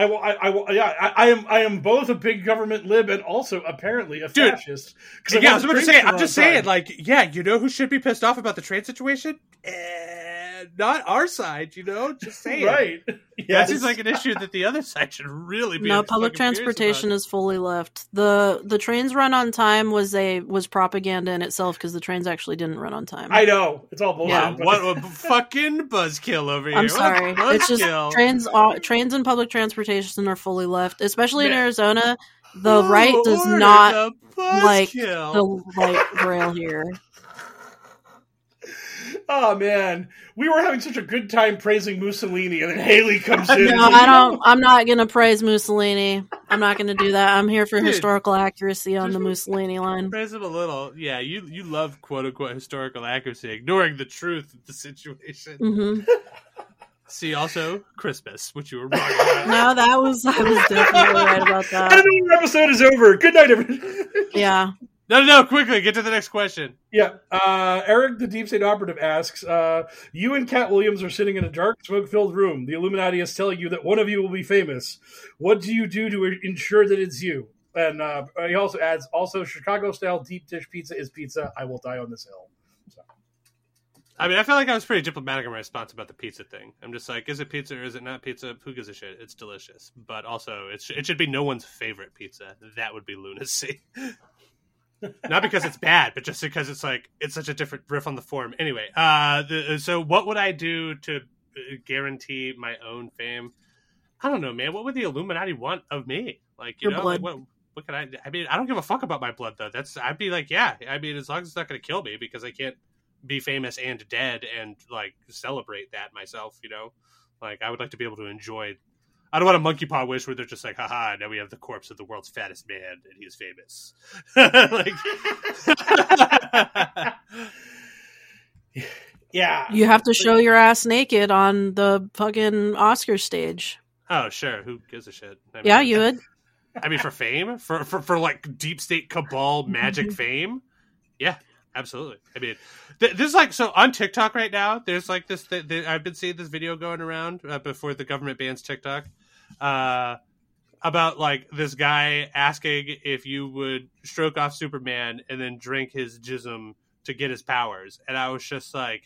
I am both a big government lib and also apparently a fascist. Yeah, I was about to say. I'm just saying, you know who should be pissed off about the train situation? Not our side, just saying. Right. Yes. That seems like an issue that the other side should really be. No, public transportation is fully left. The trains run on time was propaganda in itself, because the trains actually didn't run on time. I know. It's all bullshit. Yeah. What a fucking buzzkill over here. I'm sorry. It's just trains and public transportation are fully left, especially in Arizona. The right does not like the light rail here. Oh man, we were having such a good time praising Mussolini, and then Haley comes in. No, I'm not gonna praise Mussolini. I'm not gonna do that. I'm here for historical accuracy on the Mussolini line. Praise him a little. Yeah, you love quote unquote historical accuracy, ignoring the truth of the situation. Mm-hmm. See, also Christmas, which you were wrong about. No, I was definitely right about that. And another episode is over. Good night, everybody. Yeah. No, quickly, get to the next question. Yeah. Eric, the Deep State Operative, asks, you and Cat Williams are sitting in a dark, smoke-filled room. The Illuminati is telling you that one of you will be famous. What do you do to ensure that it's you? And he also adds, Chicago-style deep dish pizza is pizza. I will die on this hill. So. I mean, I feel like I was pretty diplomatic in my response about the pizza thing. I'm just like, is it pizza or is it not pizza? Who gives a shit? It's delicious. But also, it should be no one's favorite pizza. That would be lunacy. Not because it's bad, but just because it's such a different riff on the form. Anyway, so what would I do to guarantee my own fame? I don't know, man. What would the Illuminati want of me? Like, you Your know, blood. like, what could I mean, I don't give a fuck about my blood, though. I'd be like, yeah. I mean, as long as it's not going to kill me, because I can't be famous and dead and, like, celebrate that myself, you know? Like, I would like to be able to enjoy... I don't want a monkey paw wish where they're just like, haha, now we have the corpse of the world's fattest man and he's famous. Like, yeah. You have to show your ass naked on the fucking Oscar stage. oh, sure. Who gives a shit? I mean, Yeah, you would. I mean, for fame? For like deep state cabal magic fame? Yeah, absolutely. I mean, there's like, so on TikTok right now, there's like this, I've been seeing this video going around before the government bans TikTok. About like this guy asking if you would stroke off Superman and then drink his jism to get his powers, and I was just like,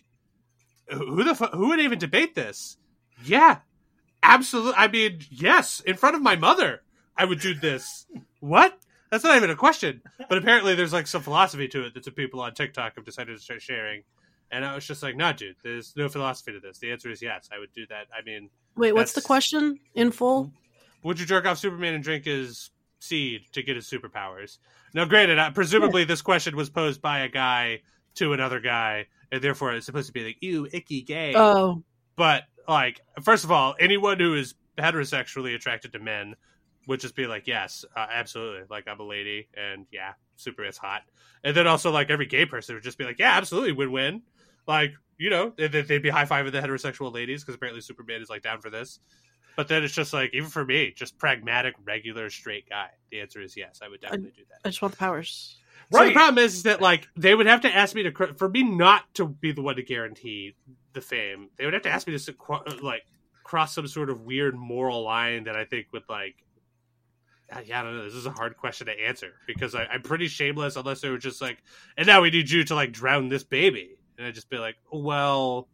who would even debate this? Yeah, absolutely. I mean, yes, in front of my mother, I would do this. What? That's not even a question. But apparently, there's like some philosophy to it that some people on TikTok have decided to start sharing, and I was just like, nah, dude, there's no philosophy to this. The answer is yes, I would do that. I mean. Wait, what's the question in full? Would you jerk off Superman and drink his seed to get his superpowers? Now, granted, presumably this question was posed by a guy to another guy, and therefore it's supposed to be like, ew, icky, gay. Oh. But, like, first of all, anyone who is heterosexually attracted to men would just be like, yes, absolutely. Like, I'm a lady, and yeah, Superman's hot. And then also, like, every gay person would just be like, yeah, absolutely, win-win. Like, you know, they'd be high-fiving the heterosexual ladies because apparently Superman is, like, down for this. But then it's just like, even for me, just pragmatic, regular, straight guy. The answer is yes, I would definitely do that. I just want the powers. So the problem is that, like, they would have to ask me for me not to be the one to guarantee the fame, they would have to ask me to, like, cross some sort of weird moral line that I think would, like, yeah, I don't know. This is a hard question to answer because I'm pretty shameless unless they were just like, and now we need you to, like, drown this baby. And I'd just be like, well,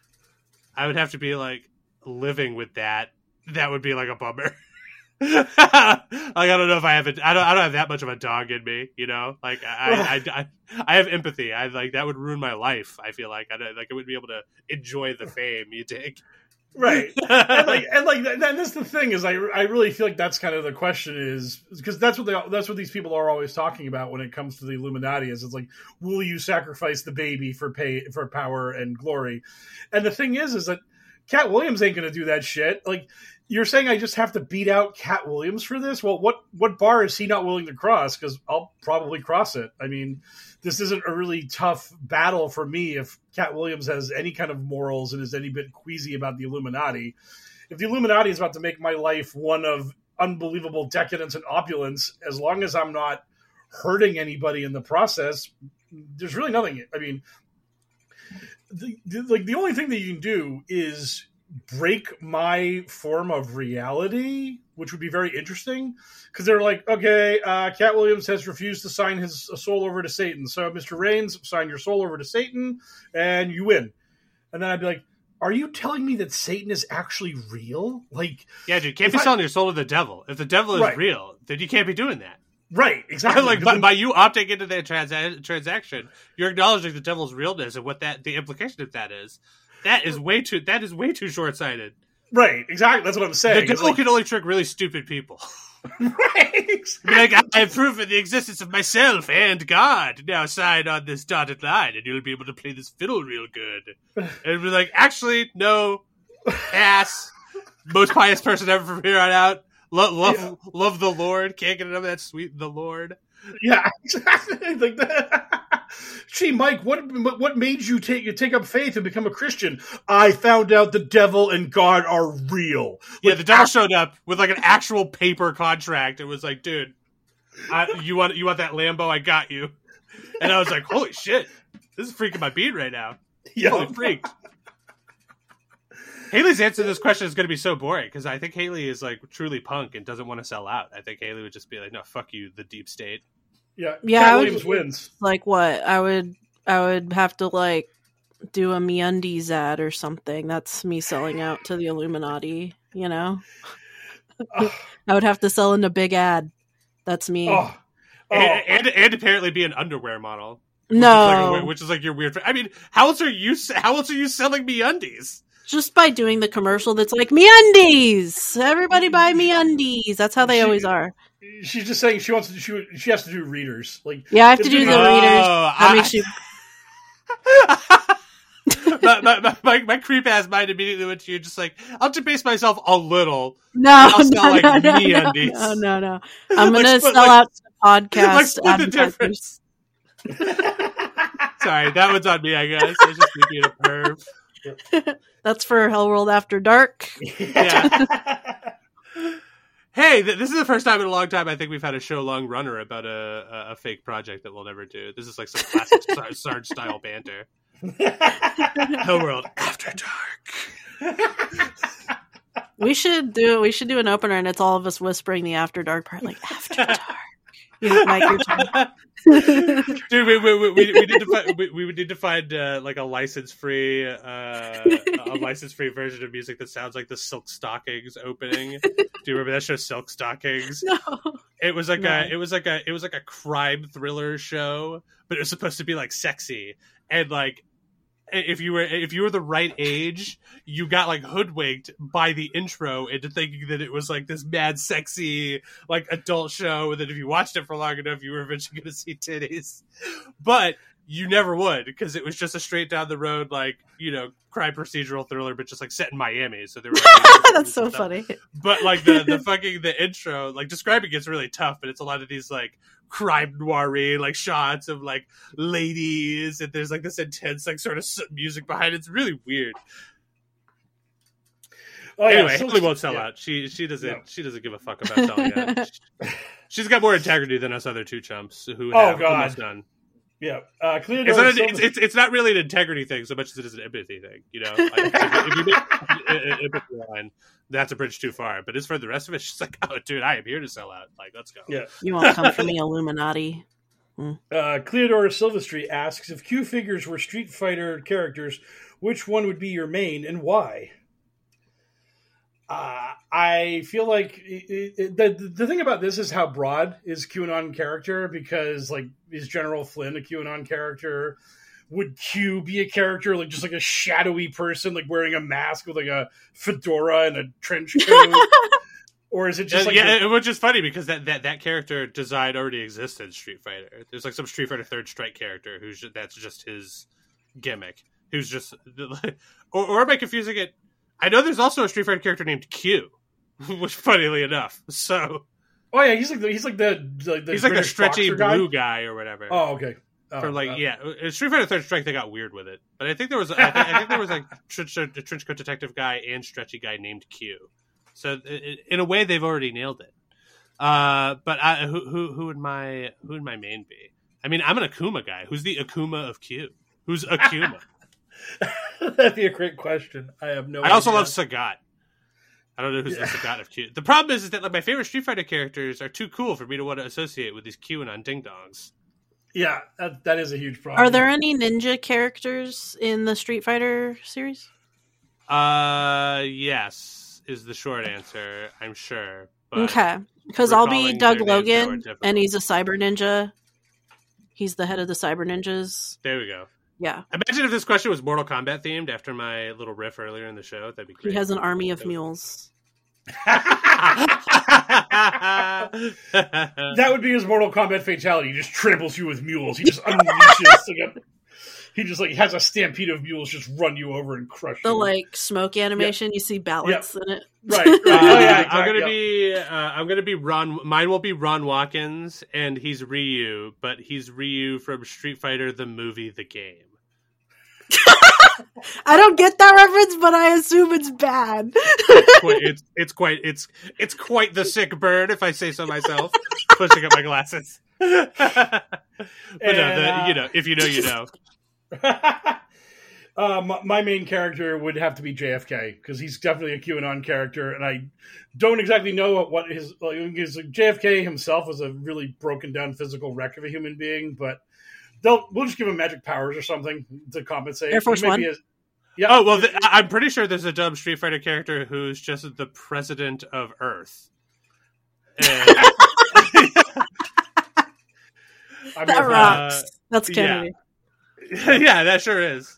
I would have to be, like, living with that. That would be like a bummer. Like, I don't know if I don't have that much of a dog in me, you know. Like I have empathy. I like that would ruin my life. I feel like I wouldn't be able to enjoy the fame you take. Right, and that's the thing is I really feel like that's kind of the question is because that's what these people are always talking about when it comes to the Illuminati is it's like, will you sacrifice the baby for power and glory? And the thing is that Cat Williams ain't going to do that shit. Like, you're saying I just have to beat out Cat Williams for this? Well, what bar is he not willing to cross? Because I'll probably cross it. I mean, this isn't a really tough battle for me if Cat Williams has any kind of morals and is any bit queasy about the Illuminati. If the Illuminati is about to make my life one of unbelievable decadence and opulence, as long as I'm not hurting anybody in the process, there's really nothing. I mean, the only thing that you can do is break my form of reality, which would be very interesting because they're like, okay, Cat Williams has refused to sign his soul over to Satan. So Mr. Reigns, sign your soul over to Satan and you win. And then I'd be like, are you telling me that Satan is actually real? Like, yeah, dude, you can't be selling your soul to the devil. If the devil is real, then you can't be doing that. Right, exactly. Like by you opting into that transaction, you're acknowledging the devil's realness and what the implication of that is. That is way too short-sighted. Right, exactly. That's what I'm saying. The devil can only trick really stupid people. Right, exactly. Like, I have proven the existence of myself and God. Now sign on this dotted line, and you'll be able to play this fiddle real good. And be like, actually, no, ass. Most pious person ever from here on out. Love the Lord. Can't get enough of that sweet the Lord. Yeah, exactly. Like that. Gee, Mike, what made you take up faith and become a Christian? I found out the devil and God are real. Yeah, the devil showed up with like an actual paper contract. It was like, dude, you want that Lambo? I got you. And I was like, holy shit, this is freaking my beat right now. Yeah. Holy freak. Haley's answer to this question is going to be so boring because I think Haley is like truly punk and doesn't want to sell out. I think Haley would just be like, no, fuck you, the deep state. Yeah. Yeah, Cat I Williams would, wins. like what? I would have to like do a MeUndies ad or something. That's me selling out to the Illuminati, you know? I would have to sell in a big ad. That's me. And apparently be an underwear model. No. Which is like your weird. I mean, how else are you selling MeUndies? Just by doing the commercial that's like, MeUndies! Everybody buy MeUndies! That's how they always are. She's just saying she has to do readers. Like, yeah, I have to do the readers. That makes you... my creep ass mind immediately went to you, just like, I'll debase myself a little. No, I'll sell MeUndies. No. I'm gonna sell out to podcast split the difference. Sorry, that one's on me, I guess. I was just being a perv. That's for Hellworld After Dark. Yeah. Hey, this is the first time in a long time I think we've had a show-long runner about a fake project that we'll never do. This is like some classic Sarge-style banter. Hellworld After Dark. We should do an opener, and it's all of us whispering the After Dark part, like After Dark. You know, Mike, your turn. Dude, we need to find like a license-free version of music that sounds like the Silk Stockings opening. Do you remember that show, Silk Stockings? No. It was like a crime thriller show, but it was supposed to be like sexy, and like if you were the right age, you got like hoodwinked by the intro into thinking that it was like this mad sexy like adult show, and that if you watched it for long enough, you were eventually going to see titties. But you never would, because it was just a straight down the road, like, you know, crime procedural thriller, but just like set in Miami. So there were that's so funny. But like the intro, like describing it's really tough, but it's a lot of these like crime noir-y like shots of like ladies, and there's like this intense like sort of music behind it. It's really weird. Anyway, Haley won't sell out. She doesn't give a fuck about selling out. She's got more integrity than us other two chumps who have almost none. Yeah, it's not really an integrity thing so much as it is an empathy thing. You know, like, if you make an empathy line, that's a bridge too far. But as for the rest of it, she's like, "Oh, dude, I am here to sell out. Like, let's go." Yeah, you won't come for me, Illuminati. Cleodora Silvestri asks, if Q figures were Street Fighter characters, which one would be your main and why? I feel like the thing about this is how broad is QAnon character, because like, is General Flynn a QAnon character? Would Q be a character like just like a shadowy person like wearing a mask with like a fedora and a trench coat? Or is it just like which is funny because that character design already exists in Street Fighter. There's like some Street Fighter Third Strike character that's just his gimmick. Who's just or am I confusing it? I know there's also a Street Fighter character named Q, which funnily enough. So, oh yeah, he's like the he's like the stretchy blue guy or whatever. Oh okay. In Street Fighter Third Strike they got weird with it, but I think there was I think there was like a trench coat detective guy and stretchy guy named Q. So in a way they've already nailed it. But who would my main be? I mean, I'm an Akuma guy. Who's the Akuma of Q? Who's Akuma? That'd be a great question. I have no idea. I also love Sagat. I don't know who's the Sagat of Q. The problem is that like my favorite Street Fighter characters are too cool for me to want to associate with these QAnon ding-dongs. Yeah, that is a huge problem. Are there any ninja characters in the Street Fighter series? Yes, is the short answer, I'm sure. Okay, because I'll be Doug Logan, and he's a cyber ninja. He's the head of the cyber ninjas. There we go. Yeah. Imagine if this question was Mortal Kombat themed after my little riff earlier in the show. That'd be great. He has an army of mules. That would be his Mortal Kombat fatality. He just tramples you with mules. He just unleashes. He just like has a stampede of mules just run you over and crush you. The like smoke animation, you see ballots in it. Right. I'm gonna be Ron. Mine will be Ron Watkins, and he's Ryu, but he's Ryu from Street Fighter the movie, the game. I don't get that reference, but I assume it's bad. It's quite the sick burn, if I say so myself. Pushing up my glasses. But no, if you know, you know. My main character would have to be JFK because he's definitely a QAnon character, and I don't exactly know what his JFK himself was a really broken down physical wreck of a human being, but we'll just give him magic powers or something to compensate. Air Force One. Yeah. Oh well, I'm pretty sure there's a dumb Street Fighter character who's just the president of Earth. And... that rocks. That's Kennedy. Yeah, that sure is.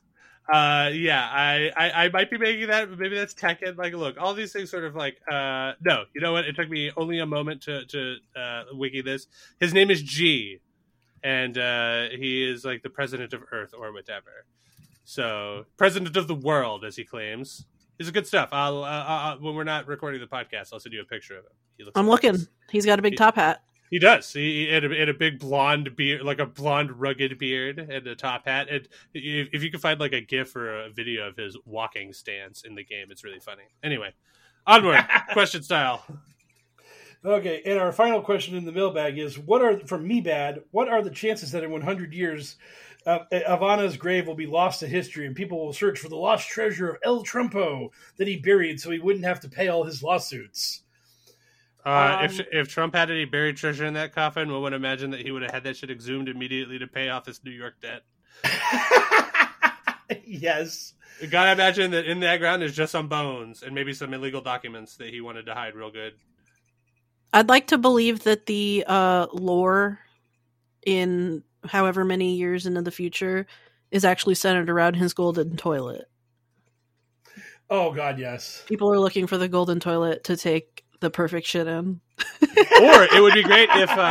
I might be making that. Maybe that's Tekken. Like, look, all these things sort of like, no, you know what? It took me only a moment to wiki this. His name is G, and he is like the president of Earth or whatever. So, president of the world, as he claims. Is good stuff. I'll when we're not recording the podcast, I'll send you a picture of him. I'm looking. He's got a big top hat. He does. He had a big blonde beard, like a blonde, rugged beard, and a top hat. And if you can find like a GIF or a video of his walking stance in the game, it's really funny. Anyway, onward. Question style. Okay, and our final question in the mailbag is: what are the chances that in 100 years, Ivana's grave will be lost to history, and people will search for the lost treasure of El Trumpo that he buried, so he wouldn't have to pay all his lawsuits? If Trump had any buried treasure in that coffin, one would imagine that he would have had that shit exhumed immediately to pay off his New York debt. Yes. You gotta imagine that in that ground is just some bones and maybe some illegal documents that he wanted to hide real good. I'd like to believe that the lore in however many years into the future is actually centered around his golden toilet. Oh, God, yes. People are looking for the golden toilet to take the perfect shit in. Or it would be great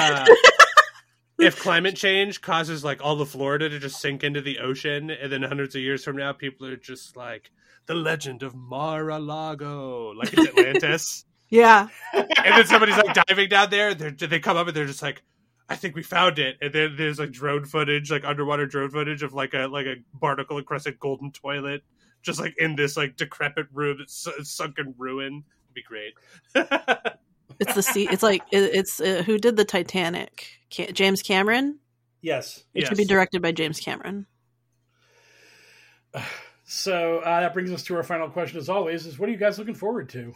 if climate change causes like all of Florida to just sink into the ocean, and then hundreds of years from now people are just like the legend of Mar-a-Lago, like it's Atlantis. Yeah. And then somebody's like diving down there, they come up and they're just like, I think we found it. And then there's like drone footage, like underwater drone footage of like a barnacle encrusted golden toilet just like in this like decrepit room that's sunken ruin. Be great. It's the sea. It's like it's who did the Titanic? James Cameron. Yes, it should be directed by James Cameron. So that brings us to our final question, as always: is what are you guys looking forward to?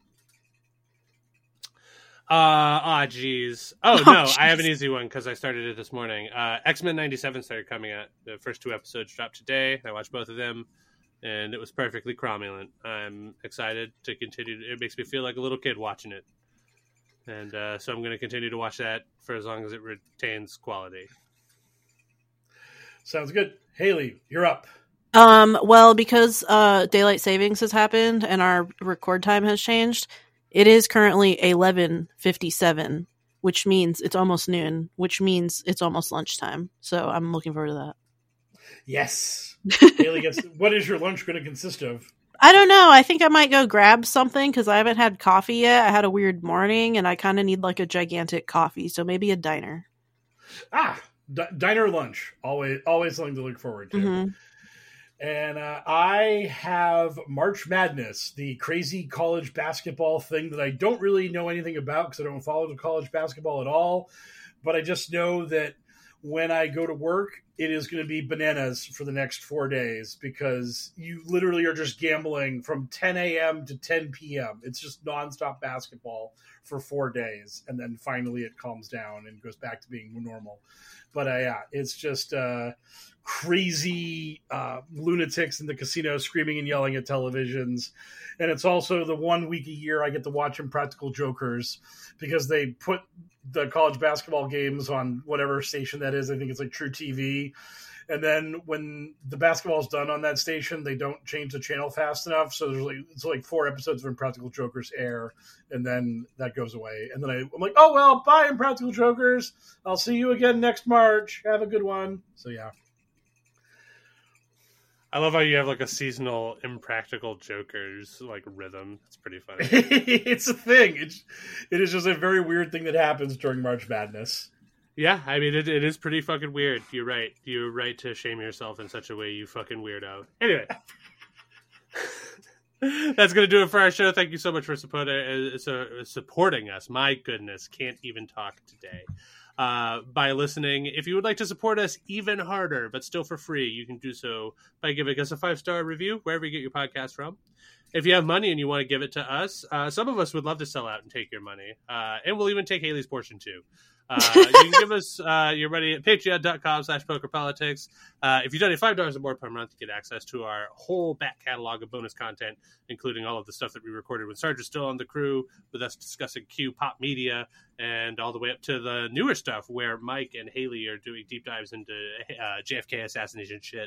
Geez. Oh no, I have an easy one because I started it this morning. X-Men 97 started coming out. The first 2 episodes dropped today. I watched both of them. And it was perfectly cromulent. I'm excited to continue. It makes me feel like a little kid watching it. And so I'm going to continue to watch that for as long as it retains quality. Sounds good. Haley, you're up. Well, because daylight savings has happened and our record time has changed, it is currently 11:57, which means it's almost noon, which means it's almost lunchtime. So I'm looking forward to that. Yes. Haley gets, what is your lunch going to consist of? I don't know. I think I might go grab something because I haven't had coffee yet. I had a weird morning and I kind of need like a gigantic coffee. So maybe a diner. Diner lunch. Always something to look forward to. Mm-hmm. And I have March Madness, the crazy college basketball thing that I don't really know anything about because I don't follow the college basketball at all. But I just know that when I go to work, it is going to be bananas for the next 4 days because you literally are just gambling from 10 a.m. to 10 p.m. It's just nonstop basketball for 4 days. And then finally it calms down and goes back to being normal. But it's just crazy lunatics in the casino screaming and yelling at televisions. And it's also the 1 week a year I get to watch Impractical Jokers because they put the college basketball games on whatever station that is. I think it's like True TV. And then when the basketball is done on that station, they don't change the channel fast enough. So it's like 4 episodes of Impractical Jokers air, and then that goes away. And then I'm like, oh, well, bye, Impractical Jokers. I'll see you again next March. Have a good one. So, yeah. I love how you have like a seasonal Impractical Jokers like rhythm. It's pretty funny. It's a thing. It is just a very weird thing that happens during March Madness. Yeah, I mean, it is pretty fucking weird. You're right. You're right to shame yourself in such a way, you fucking weirdo. Anyway. That's going to do it for our show. Thank you so much for supporting us. My goodness, can't even talk today. By listening. If you would like to support us even harder, but still for free, you can do so by giving us a 5-star review wherever you get your podcast from. If you have money and you want to give it to us, some of us would love to sell out and take your money. And we'll even take Haley's portion too. You can give us your money at patreon.com/pokerpolitics. If you donate $5 or more per month, you get access to our whole back catalog of bonus content, including all of the stuff that we recorded when Sarge was still on the crew, with us discussing Q Pop Media, and all the way up to the newer stuff where Mike and Haley are doing deep dives into JFK assassination shit.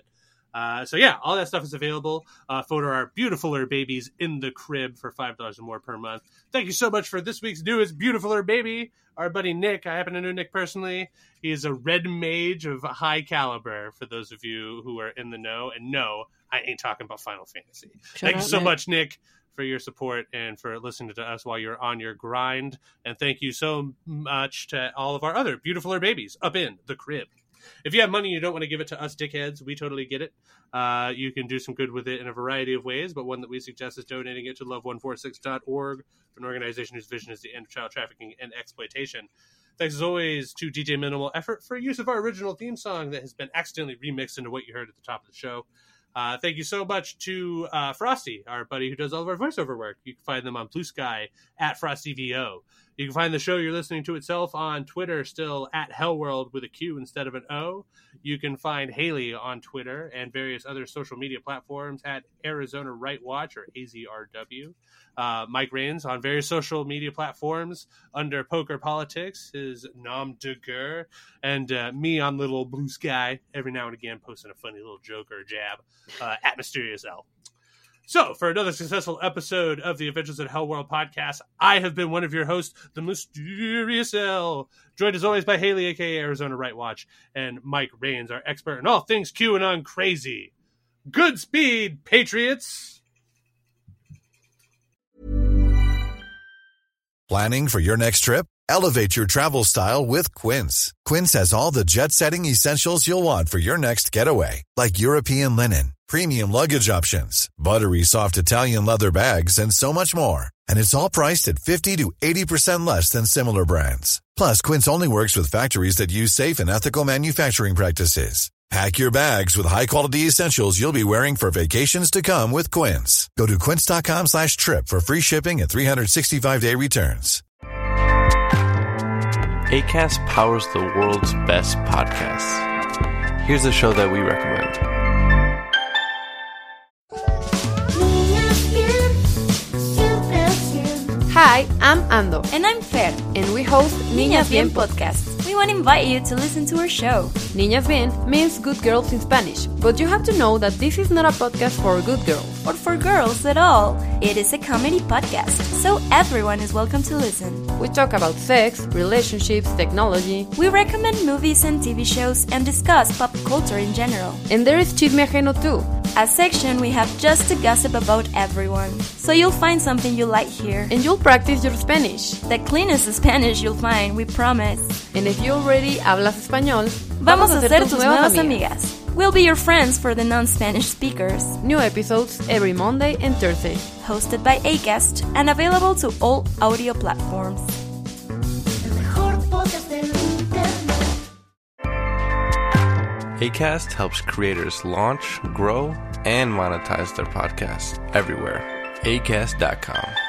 So yeah, all that stuff is available for our beautifuler babies in the crib for $5 or more per month. Thank you so much for this week's newest beautifuler baby, our buddy Nick. I happen to know Nick personally. He is a red mage of high caliber, for those of you who are in the know. And no, I ain't talking about Final Fantasy. Thank you so much, Nick, for your support and for listening to us while you're on your grind. And thank you so much to all of our other beautifuler babies up in the crib. If you have money and you don't want to give it to us dickheads, we totally get it. You can do some good with it in a variety of ways, but one that we suggest is donating it to love146.org, an organization whose vision is the end of child trafficking and exploitation. Thanks as always to DJ Minimal Effort for use of our original theme song that has been accidentally remixed into what you heard at the top of the show. Thank you so much to Frosty, our buddy who does all of our voiceover work. You can find them on Blue Sky at FrostyVO. You can find the show you're listening to itself on Twitter, still at Hellworld with a Q instead of an O. You can find Haley on Twitter and various other social media platforms at Arizona Right Watch or AZRW. Mike Rains on various social media platforms under Poker Politics, his nom de guerre, and me on little Blue Sky every now and again posting a funny little joke or jab at Mysterious L. So, for another successful episode of the Adventures in Hellworld podcast, I have been one of your hosts, the Mysterious L, joined as always by Haley, aka Arizona Right Watch, and Mike Rains, our expert in all things QAnon crazy. Good speed, Patriots! Planning for your next trip? Elevate your travel style with Quince. Quince has all the jet-setting essentials you'll want for your next getaway, like European linen, premium luggage options, buttery soft Italian leather bags, and so much more. And it's all priced at 50 to 80% less than similar brands. Plus, Quince only works with factories that use safe and ethical manufacturing practices. Pack your bags with high-quality essentials you'll be wearing for vacations to come with Quince. Go to quince.com/trip for free shipping and 365-day returns. Acast powers the world's best podcasts. Here's a show that we recommend. Hi, I'm Ando. And I'm Fer. And we host Niñas Bien Podcast. We want to invite you to listen to our show. Niñas Bien means good girls in Spanish, but you have to know that this is not a podcast for good girls. Or for girls at all. It is a comedy podcast, so everyone is welcome to listen. We talk about sex, relationships, technology. We recommend movies and TV shows and discuss pop culture in general. And there is Chisme Ajeno too, a section we have just to gossip about everyone. So you'll find something you like here. And you'll practice your Spanish. The cleanest Spanish you'll find, we promise. And if you already hablas español, vamos a ser tus nuevas amigas. We'll be your friends for the non-Spanish speakers. New episodes every Monday and Thursday. Hosted by Acast and available to all audio platforms. Acast helps creators launch, grow, and monetize their podcasts everywhere. Acast.com.